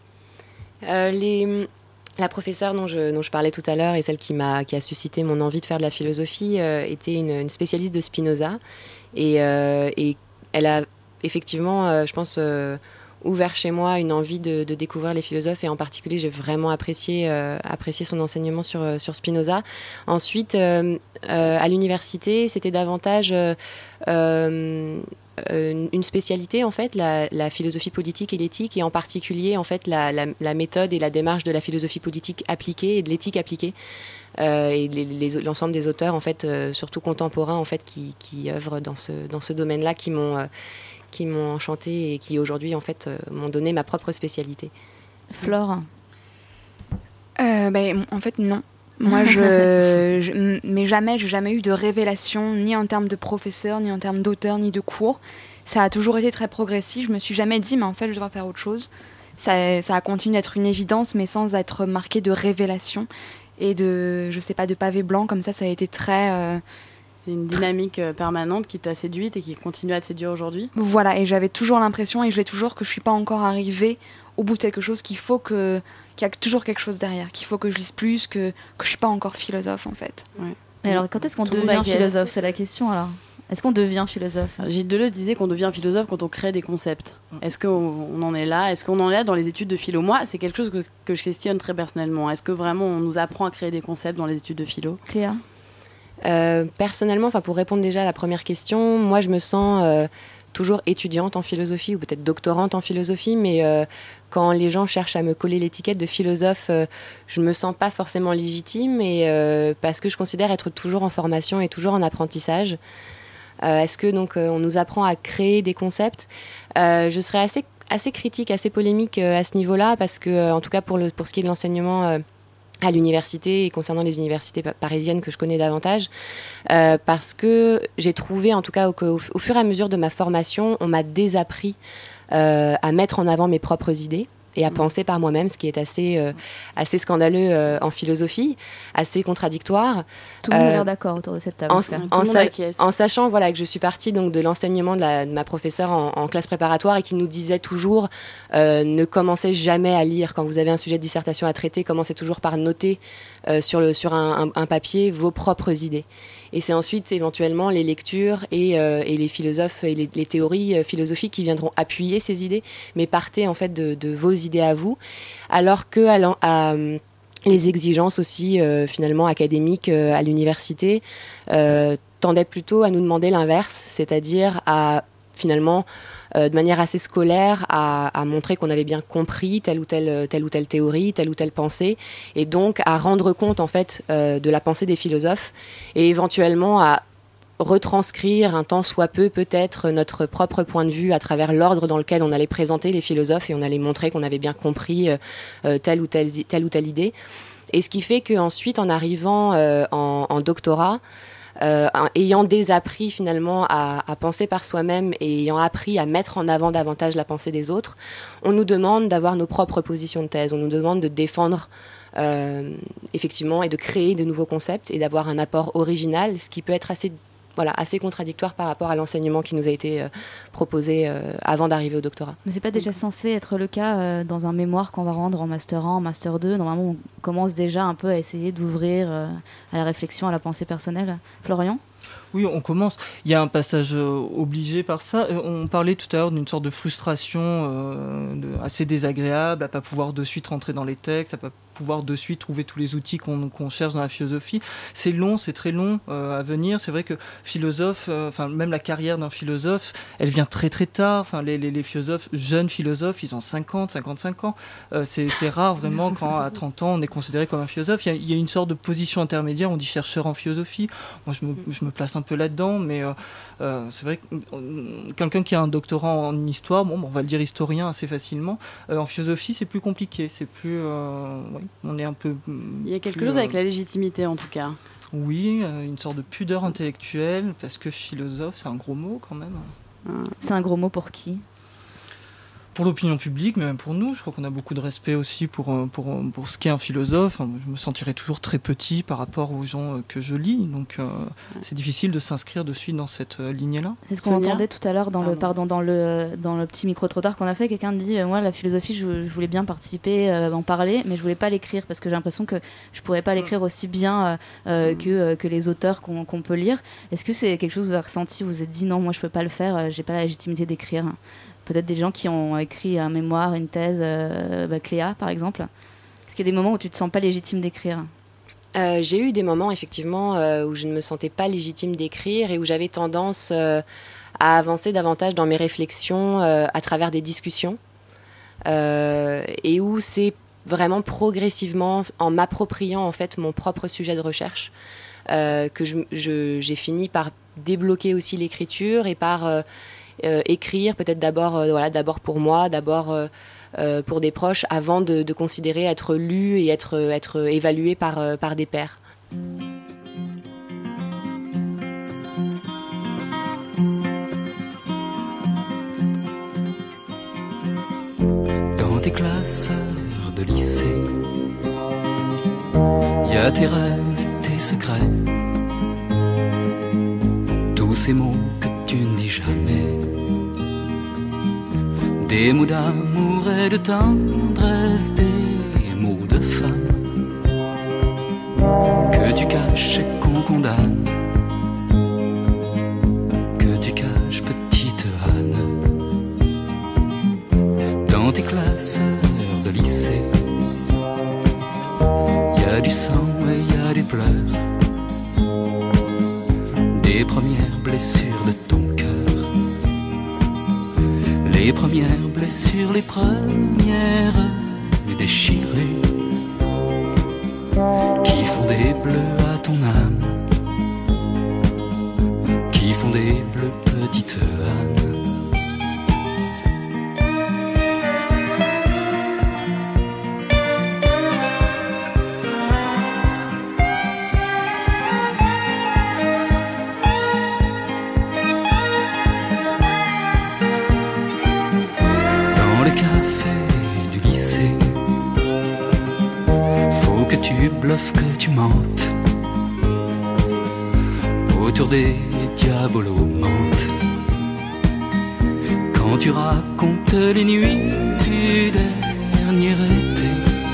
La professeure dont je parlais tout à l'heure et celle qui a suscité mon envie de faire de la philosophie était une spécialiste de Spinoza. Et elle a effectivement, je pense, ouvert chez moi une envie de découvrir les philosophes, et en particulier j'ai vraiment apprécié son enseignement sur Spinoza. Ensuite, à l'université, c'était davantage une spécialité, en fait, la philosophie politique et l'éthique, et en particulier en fait la méthode et la démarche de la philosophie politique appliquée et de l'éthique appliquée. Et l'ensemble des auteurs, en fait, surtout contemporains, en fait, qui œuvrent dans ce domaine-là, qui m'ont enchantée et qui aujourd'hui, en fait, m'ont donné ma propre spécialité. Flore ? En fait, non. Moi, mais j'ai jamais eu de révélation, ni en termes de professeur, ni en termes d'auteur, ni de cours. Ça a toujours été très progressif. Je me suis jamais dit, mais en fait, je dois faire autre chose. Ça a continué d'être une évidence, mais sans être marqué de révélation et de pavé blanc. Comme ça a été très... C'est une dynamique permanente qui t'a séduite et qui continue à te séduire aujourd'hui. Voilà, et j'avais toujours l'impression, et je l'ai toujours, que je suis pas encore arrivée au bout de quelque chose, qu'il y a toujours quelque chose derrière, qu'il faut que je lise plus, que je suis pas encore philosophe, en fait. Ouais. Mais alors, quand est-ce qu'on devient philosophe ? C'est la question, alors. Est-ce qu'on devient philosophe ? Gilles Deleuze disait qu'on devient philosophe quand on crée des concepts. Est-ce qu'on en est là ? Est-ce qu'on en est là dans les études de philo ? Moi, c'est quelque chose que je questionne très personnellement. Est-ce que vraiment on nous apprend à créer des concepts dans les études de philo ? Cléa ? Personnellement, pour répondre déjà à la première question, moi je me sens toujours étudiante en philosophie, ou peut-être doctorante en philosophie, mais quand les gens cherchent à me coller l'étiquette de philosophe, je me sens pas forcément légitime, et parce que je considère être toujours en formation et toujours en apprentissage. Est-ce que donc on nous apprend à créer des concepts ? Je serais assez critique, assez polémique à ce niveau-là, parce que en tout cas pour ce qui est de l'enseignement à l'université et concernant les universités parisiennes que je connais davantage, parce que j'ai trouvé, en tout cas au fur et à mesure de ma formation, on m'a désappris à mettre en avant mes propres idées et à penser par moi-même, ce qui est assez scandaleux en philosophie, assez contradictoire. Tout le monde a l'air d'accord autour de cette table. En sachant voilà, que je suis partie donc, de l'enseignement de ma professeure en classe préparatoire et qui nous disait toujours ne commencez jamais à lire. Quand vous avez un sujet de dissertation à traiter, commencez toujours par noter sur un papier vos propres idées. Et c'est ensuite éventuellement les lectures et les philosophes et les théories philosophiques qui viendront appuyer ces idées, mais partez en fait de vos idées à vous, alors que les exigences aussi finalement académiques à l'université tendaient plutôt à nous demander l'inverse, c'est-à-dire à finalement de manière assez scolaire à montrer qu'on avait bien compris telle ou telle théorie, telle ou telle pensée, et donc à rendre compte en fait de la pensée des philosophes et éventuellement à retranscrire un tant soit peu peut-être notre propre point de vue à travers l'ordre dans lequel on allait présenter les philosophes et on allait montrer qu'on avait bien compris telle ou telle idée. Et ce qui fait qu'ensuite, en arrivant en doctorat, ayant désappris finalement à penser par soi-même et ayant appris à mettre en avant davantage la pensée des autres, on nous demande d'avoir nos propres positions de thèse, on nous demande de défendre effectivement et de créer de nouveaux concepts et d'avoir un apport original, ce qui peut être assez contradictoire par rapport à l'enseignement qui nous a été proposé avant d'arriver au doctorat. Mais c'est pas déjà censé être le cas dans un mémoire qu'on va rendre en Master 1, en Master 2 ? Normalement, on commence déjà un peu à essayer d'ouvrir à la réflexion, à la pensée personnelle. Florian ? Oui, on commence. Il y a un passage obligé par ça. On parlait tout à l'heure d'une sorte de frustration assez désagréable, à ne pas pouvoir de suite rentrer dans les textes, à ne pas pouvoir de suite trouver tous les outils qu'on cherche dans la philosophie. C'est long, c'est très long à venir. C'est vrai que philosophe, même la carrière d'un philosophe, elle vient très très tard. Les philosophes, jeunes philosophes, ils ont 50, 55 ans. C'est rare vraiment quand à 30 ans on est considéré comme un philosophe. Il y a une sorte de position intermédiaire, on dit chercheur en philosophie. Moi je me place un peu là-dedans, mais c'est vrai que quelqu'un qui a un doctorat en histoire, on va le dire historien assez facilement. En philosophie c'est plus compliqué, c'est plus... on est un peu... Il y a quelque chose avec la légitimité en tout cas. Oui, une sorte de pudeur intellectuelle, parce que philosophe c'est un gros mot quand même. C'est un gros mot pour qui ? Pour l'opinion publique, mais même pour nous, je crois qu'on a beaucoup de respect aussi pour ce qu'est un philosophe. Je me sentirais toujours très petit par rapport aux gens que je lis, donc c'est difficile de s'inscrire de suite dans cette lignée-là. C'est ce qu'on entendait tout à l'heure dans le petit micro-trottoir qu'on a fait. Quelqu'un dit moi la philosophie, je voulais bien participer, en parler, mais je voulais pas l'écrire parce que j'ai l'impression que je pourrais pas l'écrire aussi bien que les auteurs qu'on peut lire. Est-ce que c'est quelque chose que vous avez ressenti, vous vous êtes dit non, moi je peux pas le faire, j'ai pas la légitimité d'écrire? Peut-être des gens qui ont écrit un mémoire, une thèse, Cléa par exemple. Est-ce qu'il y a des moments où tu ne te sens pas légitime d'écrire ? J'ai eu des moments effectivement où je ne me sentais pas légitime d'écrire et où j'avais tendance à avancer davantage dans mes réflexions à travers des discussions et où c'est vraiment progressivement en m'appropriant en fait mon propre sujet de recherche que j'ai fini par débloquer aussi l'écriture et par écrire peut-être d'abord pour moi, d'abord pour des proches, avant de considérer être lu et être évalué par des pairs. Dans tes classes de lycée, y a tes rêves et tes secrets, tous ces mots que tu ne dis jamais, des mots d'amour et de tendresse, des mots de femme que tu caches et qu'on condamne, que tu caches petite Anne. Dans tes classes de lycée, y a du sang et y a des pleurs, des premières blessures de ton cœur, les premières blessures, les premières déchirures qui font des bleus à ton âme, qui font des bleus petite Anne. tu bluffes, que tu mentes autour des diabolomantes. Quand tu racontes les nuits du dernier été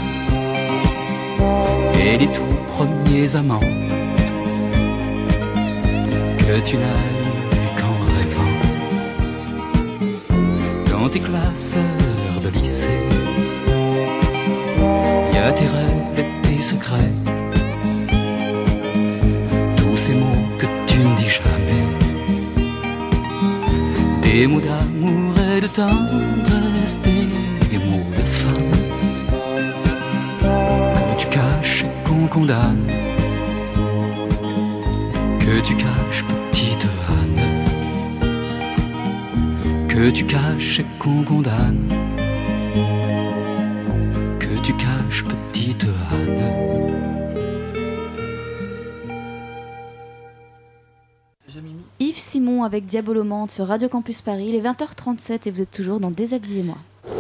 et les tout premiers amants que tu n'as eu qu'en rêvant. Dans tes classeurs de lycée, y a tes rêves et tes secrets, tous ces mots que tu ne dis jamais, des mots d'amour et de tendresse, des mots de femme que tu caches et qu'on condamne, que tu caches, petite Anne, que tu caches et qu'on condamne, que tu caches, petite Anne. Yves Simon avec Diabolomante sur Radio Campus Paris, il est 20h37 et vous êtes toujours dans Déshabillez-moi.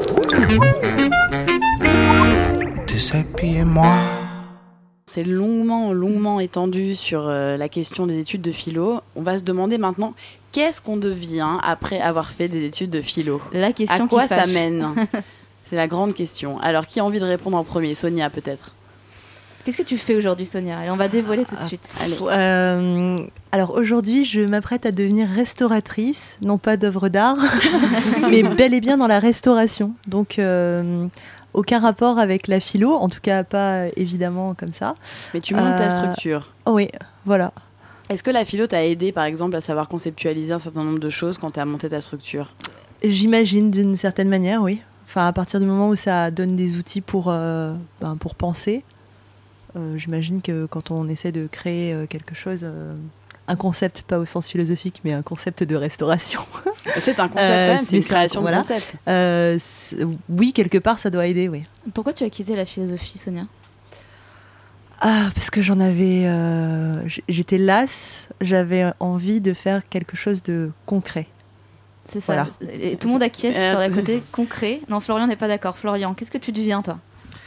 Déshabillez-moi. C'est longuement étendu sur la question des études de philo. On va se demander maintenant, qu'est-ce qu'on devient après avoir fait des études de philo ? La question à quoi qui fâche. ça mène ? C'est la grande question. Alors, qui a envie de répondre en premier ? Sonia, peut-être. Qu'est-ce que tu fais aujourd'hui, Sonia ? Allez, on va dévoiler tout de suite. Allez. Alors aujourd'hui, je m'apprête à devenir restauratrice, non pas d'œuvres d'art, mais bel et bien dans la restauration. Donc aucun rapport avec la philo, en tout cas pas évidemment comme ça. Mais tu montes ta structure. Oui, voilà. Est-ce que la philo t'a aidé, par exemple, à savoir conceptualiser un certain nombre de choses quand tu as monté ta structure ? J'imagine d'une certaine manière, oui. Enfin, à partir du moment où ça donne des outils pour penser, j'imagine que quand on essaie de créer quelque chose, un concept, pas au sens philosophique, mais un concept de restauration. C'est un concept quand même, c'est une création de concept. Oui, quelque part, ça doit aider, oui. Pourquoi tu as quitté la philosophie, Sonia ? Parce que j'en avais... j'étais lasse, j'avais envie de faire quelque chose de concret. C'est ça. Voilà. Et tout le monde acquiesce sur le côté concret. Non, Florian n'est pas d'accord. Florian, qu'est-ce que tu deviens, toi ?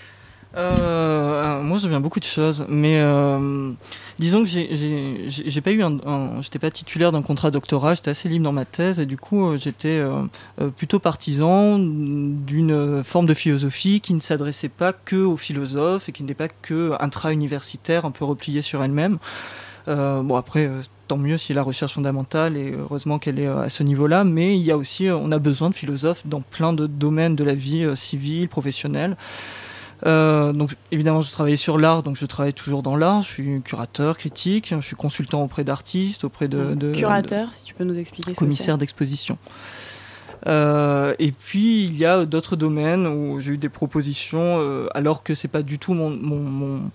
Moi, je deviens beaucoup de choses, mais disons que j'ai pas eu j'étais pas titulaire d'un contrat doctorat, j'étais assez libre dans ma thèse et du coup j'étais plutôt partisan d'une forme de philosophie qui ne s'adressait pas que aux philosophes et qui n'était pas que intra-universitaire, un peu repliée sur elle-même. Bon après, tant mieux si la recherche fondamentale et heureusement qu'elle est à ce niveau-là, mais il y a aussi, on a besoin de philosophes dans plein de domaines de la vie civile, professionnelle. Donc évidemment je travaillais sur l'art, donc je travaille toujours dans l'art, je suis curateur, critique, je suis consultant auprès d'artistes, auprès de curateur, si tu peux nous expliquer ce commissaire d'exposition. Et puis il y a d'autres domaines où j'ai eu des propositions alors que c'est pas du tout mon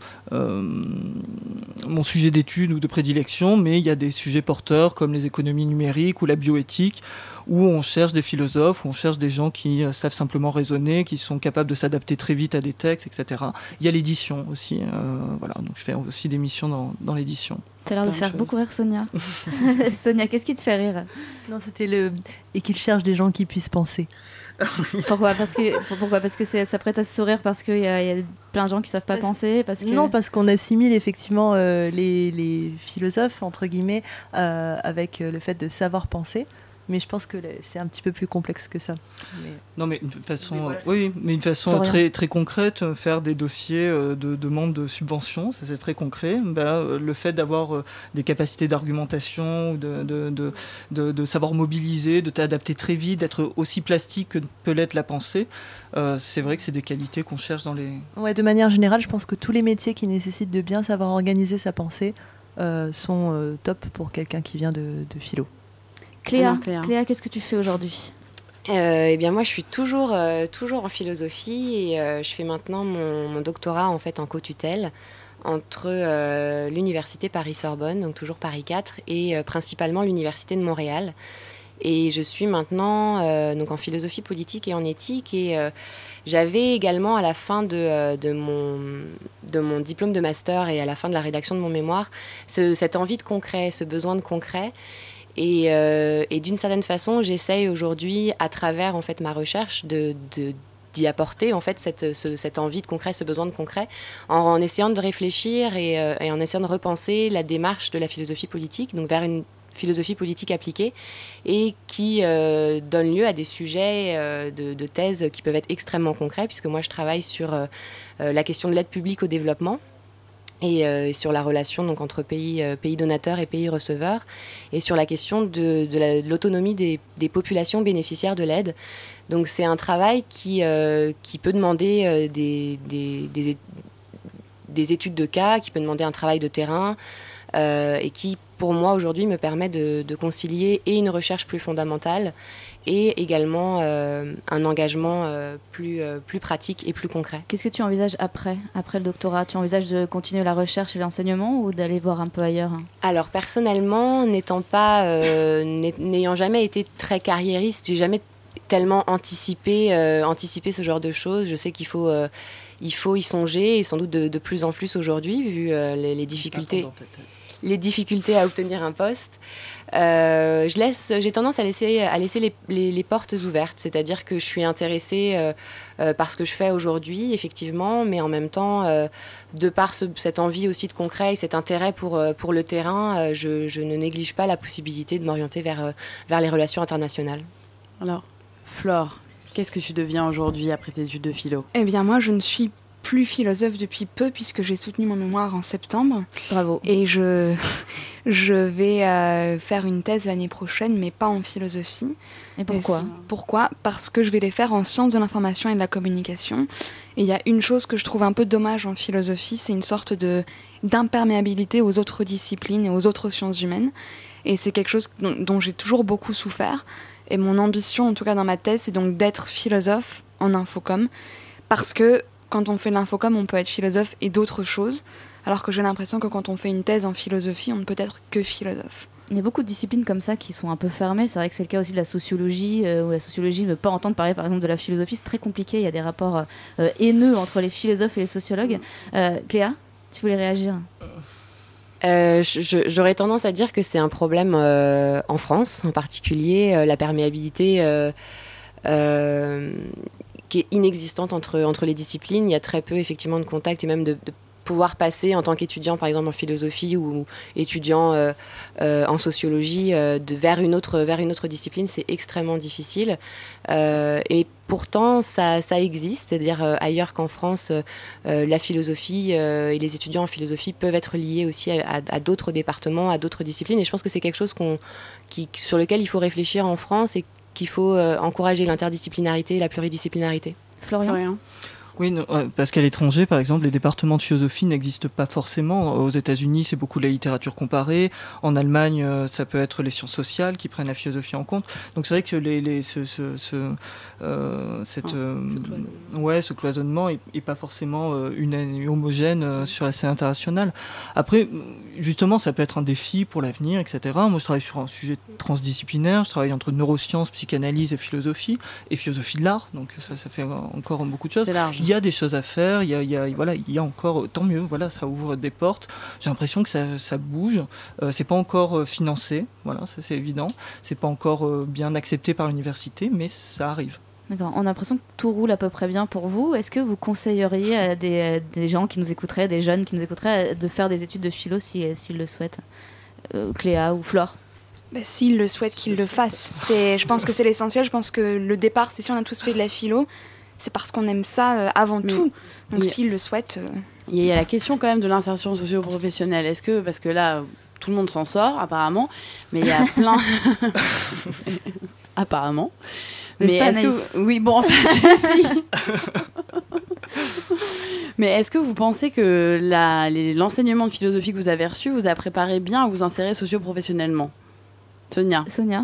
sujet d'étude ou de prédilection, mais il y a des sujets porteurs comme les économies numériques ou la bioéthique où on cherche des philosophes, où on cherche des gens qui savent simplement raisonner, qui sont capables de s'adapter très vite à des textes, etc. Il y a l'édition aussi, voilà, donc je fais aussi des missions dans l'édition. T'as l'air de faire beaucoup rire Sonia. Sonia, qu'est-ce qui te fait rire ? Non, c'était et qu'il cherche des gens qui puissent penser. Pourquoi ? Parce que ça prête à se sourire parce qu'il y a plein de gens qui savent pas penser Non, parce qu'on assimile effectivement les philosophes, entre guillemets, avec le fait de savoir penser. Mais je pense que c'est un petit peu plus complexe que ça. Non, mais une façon, une façon très, très concrète, faire des dossiers de demande de subvention, ça c'est très concret. Le fait d'avoir des capacités d'argumentation, de savoir mobiliser, de t'adapter très vite, d'être aussi plastique que peut l'être la pensée, c'est vrai que c'est des qualités qu'on cherche dans les... Ouais, de manière générale, je pense que tous les métiers qui nécessitent de bien savoir organiser sa pensée sont top pour quelqu'un qui vient de philo. Cléa, qu'est-ce que tu fais aujourd'hui ? Eh bien moi je suis toujours en philosophie et je fais maintenant mon doctorat en fait en co-tutelle entre l'université Paris-Sorbonne, donc toujours Paris 4, et principalement l'université de Montréal. Et je suis maintenant donc en philosophie politique et en éthique et j'avais également à la fin de mon diplôme de master et à la fin de la rédaction de mon mémoire cette envie de concret, ce besoin de concret. Et d'une certaine façon, j'essaye aujourd'hui, à travers en fait ma recherche, d'y apporter en fait cette envie de concret, ce besoin de concret, en essayant de réfléchir et en essayant de repenser la démarche de la philosophie politique, donc vers une philosophie politique appliquée et qui donne lieu à des sujets de thèse qui peuvent être extrêmement concrets, puisque moi je travaille sur la question de l'aide publique au développement et sur la relation donc, entre pays donateurs et pays receveurs, et sur la question de l'autonomie des populations bénéficiaires de l'aide. Donc c'est un travail qui peut demander des études de cas, qui peut demander un travail de terrain, et qui, pour moi, aujourd'hui, me permet de concilier et une recherche plus fondamentale et également un engagement plus pratique et plus concret. Qu'est-ce que tu envisages après le doctorat? Tu envisages de continuer la recherche et l'enseignement ou d'aller voir un peu ailleurs? Alors, personnellement, n'ayant jamais été très carriériste, j'ai jamais tellement anticipé ce genre de choses. Je sais qu'il faut y songer, et sans doute de plus en plus aujourd'hui, vu les difficultés à obtenir un poste. J'ai tendance à laisser les portes ouvertes, c'est-à-dire que je suis intéressée par ce que je fais aujourd'hui, effectivement, mais en même temps, de par cette envie aussi de concret et cet intérêt pour le terrain, je ne néglige pas la possibilité de m'orienter vers les relations internationales. Alors, Flore, qu'est-ce que tu deviens aujourd'hui après tes études de philo? Eh bien, moi, je ne suis plus philosophe depuis peu, puisque j'ai soutenu mon mémoire en septembre. Bravo. Et je vais faire une thèse l'année prochaine, mais pas en philosophie. Et pourquoi? Pourquoi? Parce que je vais les faire en sciences de l'information et de la communication. Et il y a une chose que je trouve un peu dommage en philosophie, c'est une sorte d'imperméabilité aux autres disciplines et aux autres sciences humaines. Et c'est quelque chose dont j'ai toujours beaucoup souffert. Et mon ambition, en tout cas dans ma thèse, c'est donc d'être philosophe en infocom. Parce que quand on fait de l'infocom, on peut être philosophe et d'autres choses. Alors que j'ai l'impression que quand on fait une thèse en philosophie, on ne peut être que philosophe. Il y a beaucoup de disciplines comme ça qui sont un peu fermées. C'est vrai que c'est le cas aussi de la sociologie, où la sociologie ne veut pas entendre parler par exemple de la philosophie. C'est très compliqué, il y a des rapports haineux entre les philosophes et les sociologues. Cléa, tu voulais réagir? J'aurais tendance à dire que c'est un problème en France en particulier, la perméabilité qui est inexistante entre les disciplines. Il y a très peu effectivement de contact et même de pouvoir passer en tant qu'étudiant par exemple en philosophie ou étudiant en sociologie vers une autre discipline, c'est extrêmement difficile. Et pourtant ça existe, c'est-à-dire ailleurs qu'en France, la philosophie et les étudiants en philosophie peuvent être liés aussi à d'autres départements, à d'autres disciplines. Et je pense que c'est quelque chose sur lequel il faut réfléchir en France et qu'il faut encourager l'interdisciplinarité et la pluridisciplinarité. Florian. Oui, parce qu'à l'étranger, par exemple, les départements de philosophie n'existent pas forcément. Aux États-Unis, c'est beaucoup la littérature comparée. En Allemagne, ça peut être les sciences sociales qui prennent la philosophie en compte. Donc c'est vrai que ce cloisonnement est pas forcément homogène sur la scène internationale. Après, justement, ça peut être un défi pour l'avenir, etc. Moi, je travaille sur un sujet transdisciplinaire. Je travaille entre neurosciences, psychanalyse et philosophie de l'art. Donc ça fait encore beaucoup de choses. C'est large. Il y a des choses à faire, il y a encore, tant mieux, voilà, ça ouvre des portes. J'ai l'impression que ça bouge. C'est pas encore financé, voilà, ça c'est évident. C'est pas encore bien accepté par l'université, mais ça arrive. D'accord. On a l'impression que tout roule à peu près bien pour vous. Est-ce que vous conseilleriez à des gens qui nous écouteraient, des jeunes qui nous écouteraient, de faire des études de philo s'ils le souhaitent? Cléa ou Flore? S'ils le souhaitent, qu'ils le fassent. Je pense que c'est l'essentiel. Je pense que le départ, c'est si on a tous fait de la philo, c'est parce qu'on aime ça avant tout. Donc s'ils le souhaitent... Il y a la question quand même de l'insertion socio-professionnelle. Est-ce que, parce que là, tout le monde s'en sort apparemment, mais il y a plein... apparemment. Mais est-ce que... Oui, bon, ça suffit. Mais est-ce que vous pensez que l'enseignement de philosophie que vous avez reçu vous a préparé bien à vous insérer socio-professionnellement? Sonia.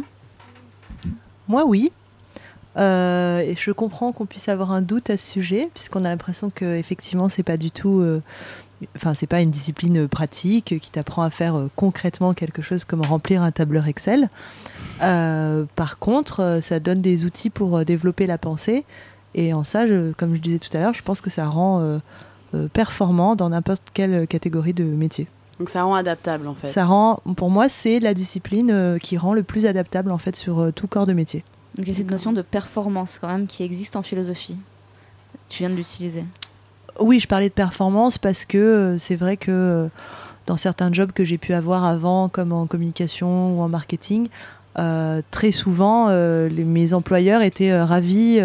Moi, oui. Et je comprends qu'on puisse avoir un doute à ce sujet, puisqu'on a l'impression que effectivement c'est pas du tout, c'est pas une discipline pratique qui t'apprend à faire concrètement quelque chose comme remplir un tableur Excel. Par contre, ça donne des outils pour développer la pensée, et en ça, comme je disais tout à l'heure, je pense que ça rend performant dans n'importe quelle catégorie de métier. Donc ça rend adaptable en fait. Pour moi, c'est la discipline qui rend le plus adaptable en fait sur tout corps de métier. Donc il y a cette notion de performance quand même qui existe en philosophie. Tu viens de l'utiliser. Oui, je parlais de performance parce que c'est vrai que dans certains jobs que j'ai pu avoir avant, comme en communication ou en marketing, très souvent, mes employeurs étaient ravis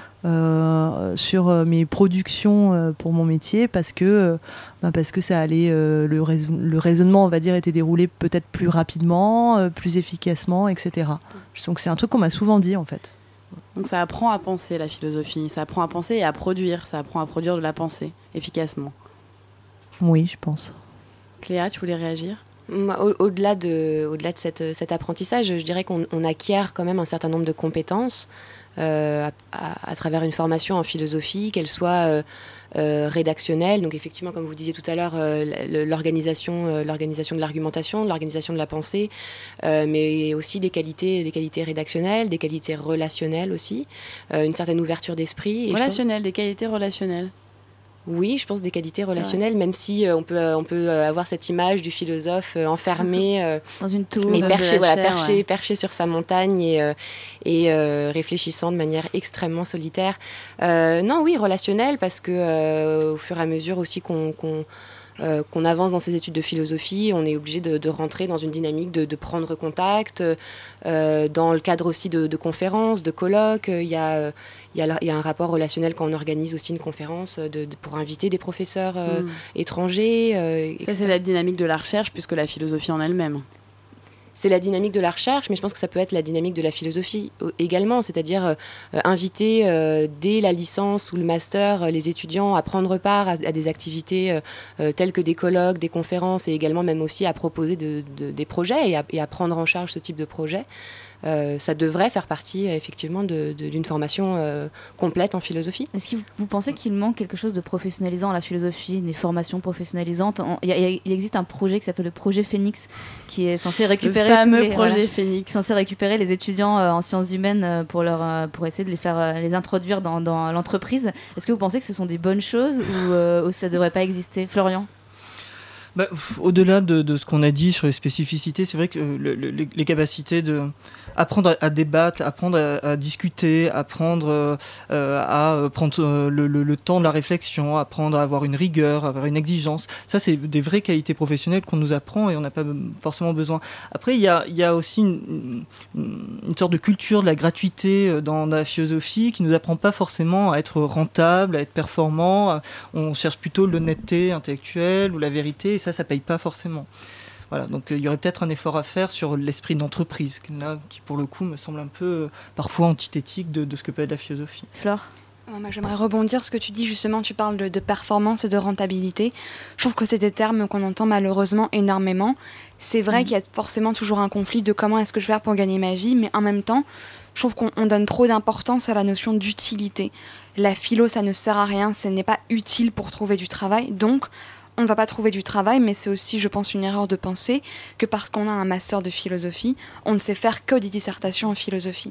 sur mes productions pour mon métier parce que ça allait, le raisonnement, on va dire, était déroulé peut-être plus rapidement, plus efficacement, etc. Donc c'est un truc qu'on m'a souvent dit en fait. Donc ça apprend à penser, la philosophie, ça apprend à penser et à produire, ça apprend à produire de la pensée efficacement. Oui, je pense. Cléa, tu voulais réagir ? Au-delà de cet apprentissage, je dirais qu'on acquiert quand même un certain nombre de compétences à travers une formation en philosophie, qu'elle soit rédactionnelle, donc effectivement, comme vous disiez tout à l'heure, l'organisation de l'argumentation, l'organisation de la pensée, mais aussi des qualités rédactionnelles, des qualités relationnelles aussi, une certaine ouverture d'esprit. Des qualités relationnelles. Oui, je pense des qualités relationnelles, même si on peut avoir cette image du philosophe enfermé dans une tour, et perché sur sa montagne et réfléchissant de manière extrêmement solitaire. Non, oui, relationnel, parce que au fur et à mesure aussi qu'on avance dans ces études de philosophie, on est obligé de rentrer dans une dynamique de prendre contact, dans le cadre aussi de conférences, de colloques. Il y a un rapport relationnel quand on organise aussi une conférence pour inviter des professeurs étrangers. Ça, c'est la dynamique de la recherche plus que la philosophie en elle-même. C'est la dynamique de la recherche, mais je pense que ça peut être la dynamique de la philosophie également, c'est-à-dire inviter dès la licence ou le master les étudiants à prendre part à des activités telles que des colloques, des conférences, et également même aussi à proposer des projets et à prendre en charge ce type de projet. Ça devrait faire partie effectivement d'une formation complète en philosophie. Est-ce que vous pensez qu'il manque quelque chose de professionnalisant à la philosophie, des formations professionnalises? Il existe un projet qui s'appelle le projet Phoenix, qui est censé récupérer le fameux projet Phoenix, censé récupérer les étudiants en sciences humaines pour essayer de les introduire dans l'entreprise. Est-ce que vous pensez que ce sont des bonnes choses ou ça devrait pas exister? Florian? Au-delà de ce qu'on a dit sur les spécificités, c'est vrai que les capacités de apprendre à débattre, apprendre à discuter, apprendre à prendre le temps de la réflexion, apprendre à avoir une rigueur, avoir une exigence, ça c'est des vraies qualités professionnelles qu'on nous apprend et on n'a pas forcément besoin. Après il y a aussi une sorte de culture de la gratuité dans la philosophie qui nous apprend pas forcément à être rentable, à être performant. On cherche plutôt l'honnêteté intellectuelle ou la vérité. Ça paye pas forcément. Voilà, donc il y aurait peut-être un effort à faire sur l'esprit d'entreprise, là, qui pour le coup me semble un peu parfois antithétique de ce que peut être la philosophie. Flore? J'aimerais rebondir sur ce que tu dis, justement, tu parles de performance et de rentabilité. Je trouve que c'est des termes qu'on entend malheureusement énormément. C'est vrai qu'il y a forcément toujours un conflit de comment est-ce que je vais faire pour gagner ma vie, mais en même temps, je trouve qu'on donne trop d'importance à la notion d'utilité. La philo, ça ne sert à rien, ce n'est pas utile pour trouver du travail, donc on ne va pas trouver du travail, mais c'est aussi, je pense, une erreur de penser que parce qu'on a un master de philosophie, on ne sait faire que des dissertations en philosophie.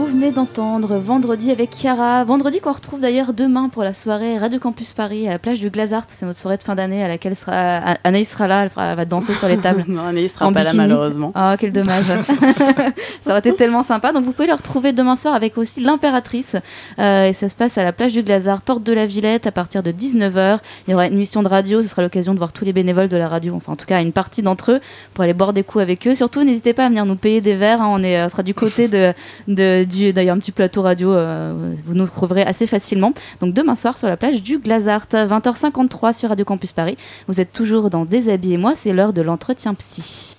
Vous venez d'entendre Vendredi avec Chiara. Vendredi qu'on retrouve d'ailleurs demain pour la soirée Radio Campus Paris à la plage du Glazart. C'est notre soirée de fin d'année à laquelle Anaïs sera là. Elle va danser sur les tables. Non, Anaïs sera pas là malheureusement. Oh, quel dommage. Ça aurait été tellement sympa. Donc vous pouvez le retrouver demain soir avec aussi l'Impératrice. Et ça se passe à la plage du Glazart, porte de la Villette, à partir de 19h. Il y aura une émission de radio. Ce sera l'occasion de voir tous les bénévoles de la radio. Enfin, en tout cas, une partie d'entre eux pour aller boire des coups avec eux. Surtout, n'hésitez pas à venir nous payer des verres. On sera du côté d'ailleurs un petit plateau radio, vous nous trouverez assez facilement. Donc demain soir sur la plage du Glazart, 20h53 sur Radio Campus Paris. Vous êtes toujours dans Déshabillez-moi, c'est l'heure de l'entretien psy.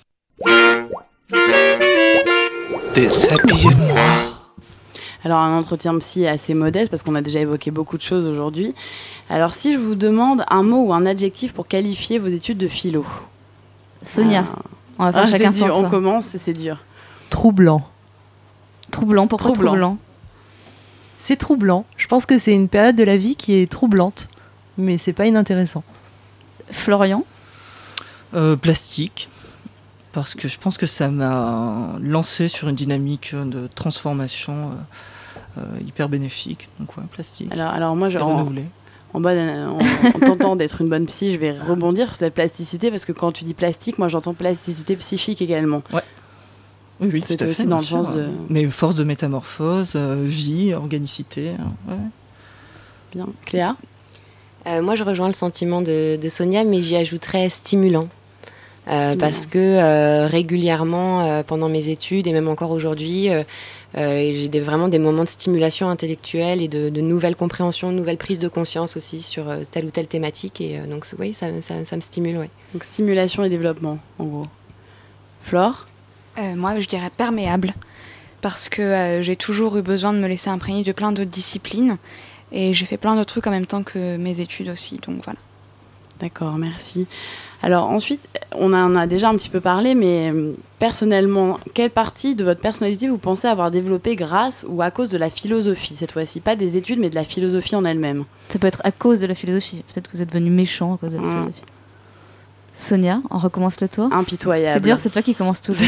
Déshabillez-moi. Alors un entretien psy assez modeste parce qu'on a déjà évoqué beaucoup de choses aujourd'hui. Alors si je vous demande un mot ou un adjectif pour qualifier vos études de philo. Sonia, on va faire chacun son tour. On commence et c'est dur. Troublant. Troublant, pourquoi troublant ? C'est troublant. Je pense que c'est une période de la vie qui est troublante, mais c'est pas inintéressant. Florian ? Plastique, parce que je pense que ça m'a lancé sur une dynamique de transformation hyper bénéfique. Donc ouais, plastique. Alors moi, en tentant d'être une bonne psy, je vais rebondir sur cette plasticité, parce que quand tu dis plastique, moi j'entends plasticité psychique également. Ouais. Oui, c'est tout à aussi fait, dans le sûr. sens de... Mais force de métamorphose, vie, organicité. Ouais. Bien. Cléa ? Moi, je rejoins le sentiment de Sonia, mais j'y ajouterais stimulant. Parce que régulièrement, pendant mes études, et même encore aujourd'hui, j'ai vraiment des moments de stimulation intellectuelle et de nouvelles compréhensions, de nouvelles prises de conscience aussi sur telle ou telle thématique. Et donc, oui, ça me stimule. Ouais. Donc, stimulation et développement, en gros. Flore ? Moi, je dirais perméable, parce que j'ai toujours eu besoin de me laisser imprégner de plein d'autres disciplines, et j'ai fait plein d'autres trucs en même temps que mes études aussi, donc voilà. D'accord, merci. Alors ensuite, on en a déjà un petit peu parlé, mais personnellement, quelle partie de votre personnalité vous pensez avoir développée grâce ou à cause de la philosophie cette fois-ci ? Pas des études, mais de la philosophie en elle-même. Ça peut être à cause de la philosophie. Peut-être que vous êtes devenu méchant à cause de la philosophie. Sonia, on recommence le tour. Impitoyable. C'est dur, c'est toi qui commences toujours.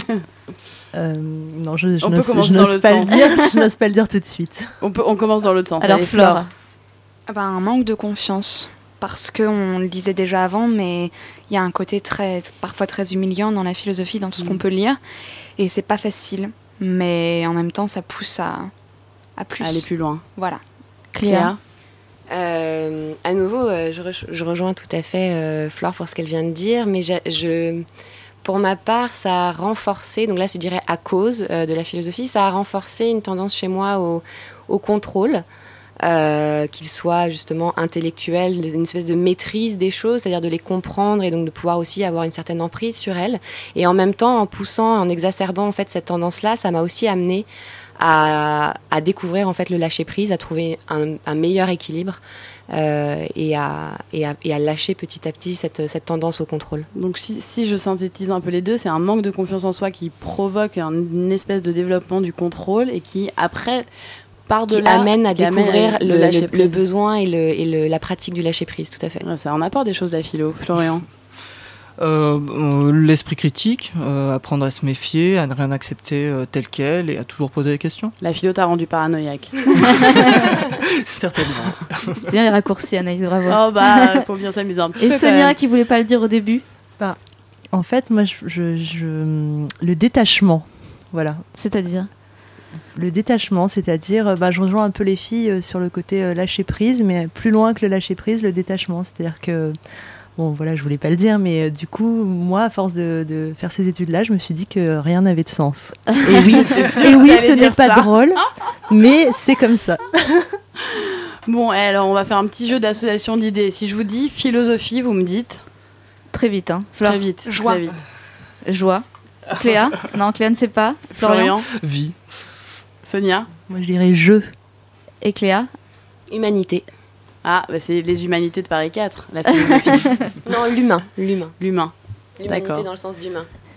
Non, je n'ose pas le dire. Je n'ose pas le dire tout de suite. On commence dans l'autre sens. Alors Flore. Un manque de confiance, parce qu'on le disait déjà avant, mais il y a un côté parfois très humiliant dans la philosophie, dans tout ce qu'on peut lire, et c'est pas facile, mais en même temps ça pousse à plus. Aller plus loin. Voilà. Cléa. À nouveau, je rejoins tout à fait Flore pour ce qu'elle vient de dire, mais pour ma part, ça a renforcé, donc là je dirais à cause de la philosophie, ça a renforcé une tendance chez moi au contrôle, qu'il soit justement intellectuel, une espèce de maîtrise des choses, c'est-à-dire de les comprendre et donc de pouvoir aussi avoir une certaine emprise sur elles. Et en même temps, en exacerbant en fait cette tendance-là, ça m'a aussi amené à découvrir en fait le lâcher-prise, à trouver un meilleur équilibre et à lâcher petit à petit cette tendance au contrôle. Donc si je synthétise un peu les deux, c'est un manque de confiance en soi qui provoque une espèce de développement du contrôle et qui après qui amène à découvrir le besoin et la pratique du lâcher-prise, tout à fait. Ouais, c'est un apport des choses de la philo. Florian. L'esprit critique, apprendre à se méfier, à ne rien accepter tel quel et à toujours poser des questions. La philo t'a rendu paranoïaque. Certainement. C'est bien les raccourcis, Anaïs, bravo. Oh bah, pour bien s'amuser un petit peu. Et Sonia qui voulait pas le dire au début. En fait, moi, le détachement, voilà. C'est-à-dire ? Le détachement, c'est-à-dire, je rejoins un peu les filles sur le côté lâcher prise, mais plus loin que le lâcher prise, le détachement, c'est-à-dire que bon, voilà, je voulais pas le dire, mais du coup, moi, à force de faire ces études-là, je me suis dit que rien n'avait de sens. Et oui, ce n'est pas drôle, mais c'est comme ça. Bon, alors on va faire un petit jeu d'association d'idées. Si je vous dis philosophie, vous me dites ? Très vite, hein. Flore. Très vite. Joie. Très vite. Joie. Cléa ? Non, Cléa ne sait pas. Florian. Vie. Sonia ? Moi, je dirais jeu. Et Cléa ? Humanité. Ah, bah c'est les humanités de Paris 4, la philosophie. Non, l'humain. L'humain. L'humanité D'accord. dans le sens d'humain.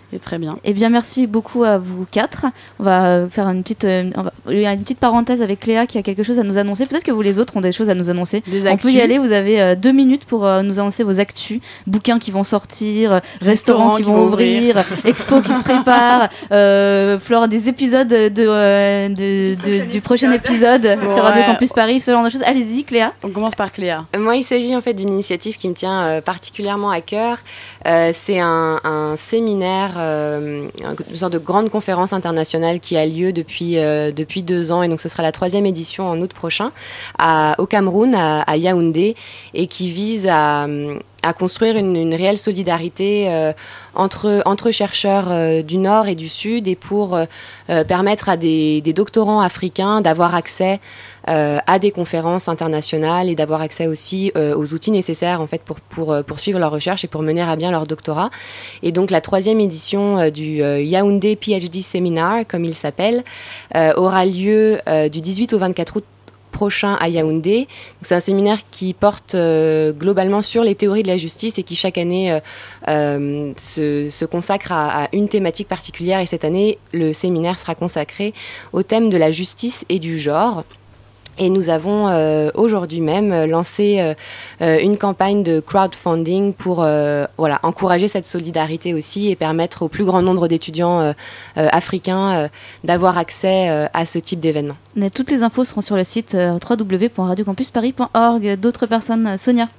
Et très bien. Eh bien, merci beaucoup à vous 4. On va faire une petite parenthèse avec Cléa qui a quelque chose à nous annoncer. Peut-être que vous les autres ont des choses à nous annoncer. On peut y aller. Vous avez 2 minutes pour nous annoncer vos actus, bouquins qui vont sortir, restaurants qui vont ouvrir, expos qui se préparent, Flore, des épisodes du prochain épisode sur Radio Campus Paris, ce genre de choses. Allez-y, Cléa. On commence par Cléa. Moi, il s'agit en fait d'une initiative qui me tient particulièrement à cœur. C'est un séminaire, une sorte de grande conférence internationale qui a lieu depuis 2 ans, et donc ce sera la 3e édition en août prochain au Cameroun, à Yaoundé, et qui vise à construire une réelle solidarité entre chercheurs du Nord et du Sud, et pour permettre à des doctorants africains d'avoir accès à des conférences internationales et d'avoir accès aussi aux outils nécessaires en fait, pour poursuivre leur recherche et pour mener à bien leur doctorat. Et donc la 3e édition du Yaoundé PhD Seminar, comme il s'appelle, aura lieu du 18 au 24 août prochain à Yaoundé. Donc, c'est un séminaire qui porte globalement sur les théories de la justice et qui chaque année se consacre à une thématique particulière. Et cette année, le séminaire sera consacré au thème de la justice et du genre. Et nous avons aujourd'hui même lancé une campagne de crowdfunding pour encourager cette solidarité aussi et permettre au plus grand nombre d'étudiants africains d'avoir accès à ce type d'événement. Toutes les infos seront sur le site www.radiocampusparis.org. D'autres personnes, Sonia?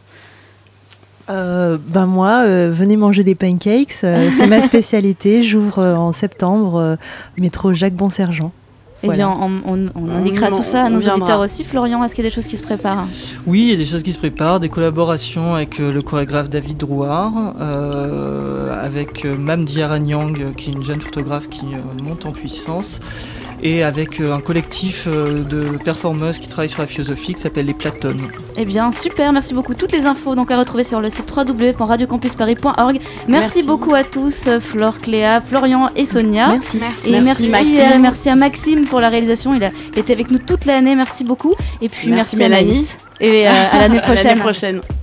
Moi, venez manger des pancakes, c'est ma spécialité. J'ouvre en septembre, métro Jacques Bonsergent. Eh bien, on indiquera tout ça à nos auditeurs aussi. Florian, est-ce qu'il y a des choses qui se préparent ? Oui, il y a des choses qui se préparent, des collaborations avec le chorégraphe David Drouard, avec Mam Diaranyang, qui est une jeune photographe qui monte en puissance, et avec un collectif de performeuses qui travaillent sur la philosophie qui s'appelle les Platones. Eh bien, super, merci beaucoup. Toutes les infos donc à retrouver sur le site www.radiocampusparis.org. Merci beaucoup à tous, Flore, Cléa, Florian et Sonia. Merci. Et merci à Maxime pour la réalisation. Il était avec nous toute l'année, merci beaucoup. Et puis merci à Anaïs. Et à l'année prochaine.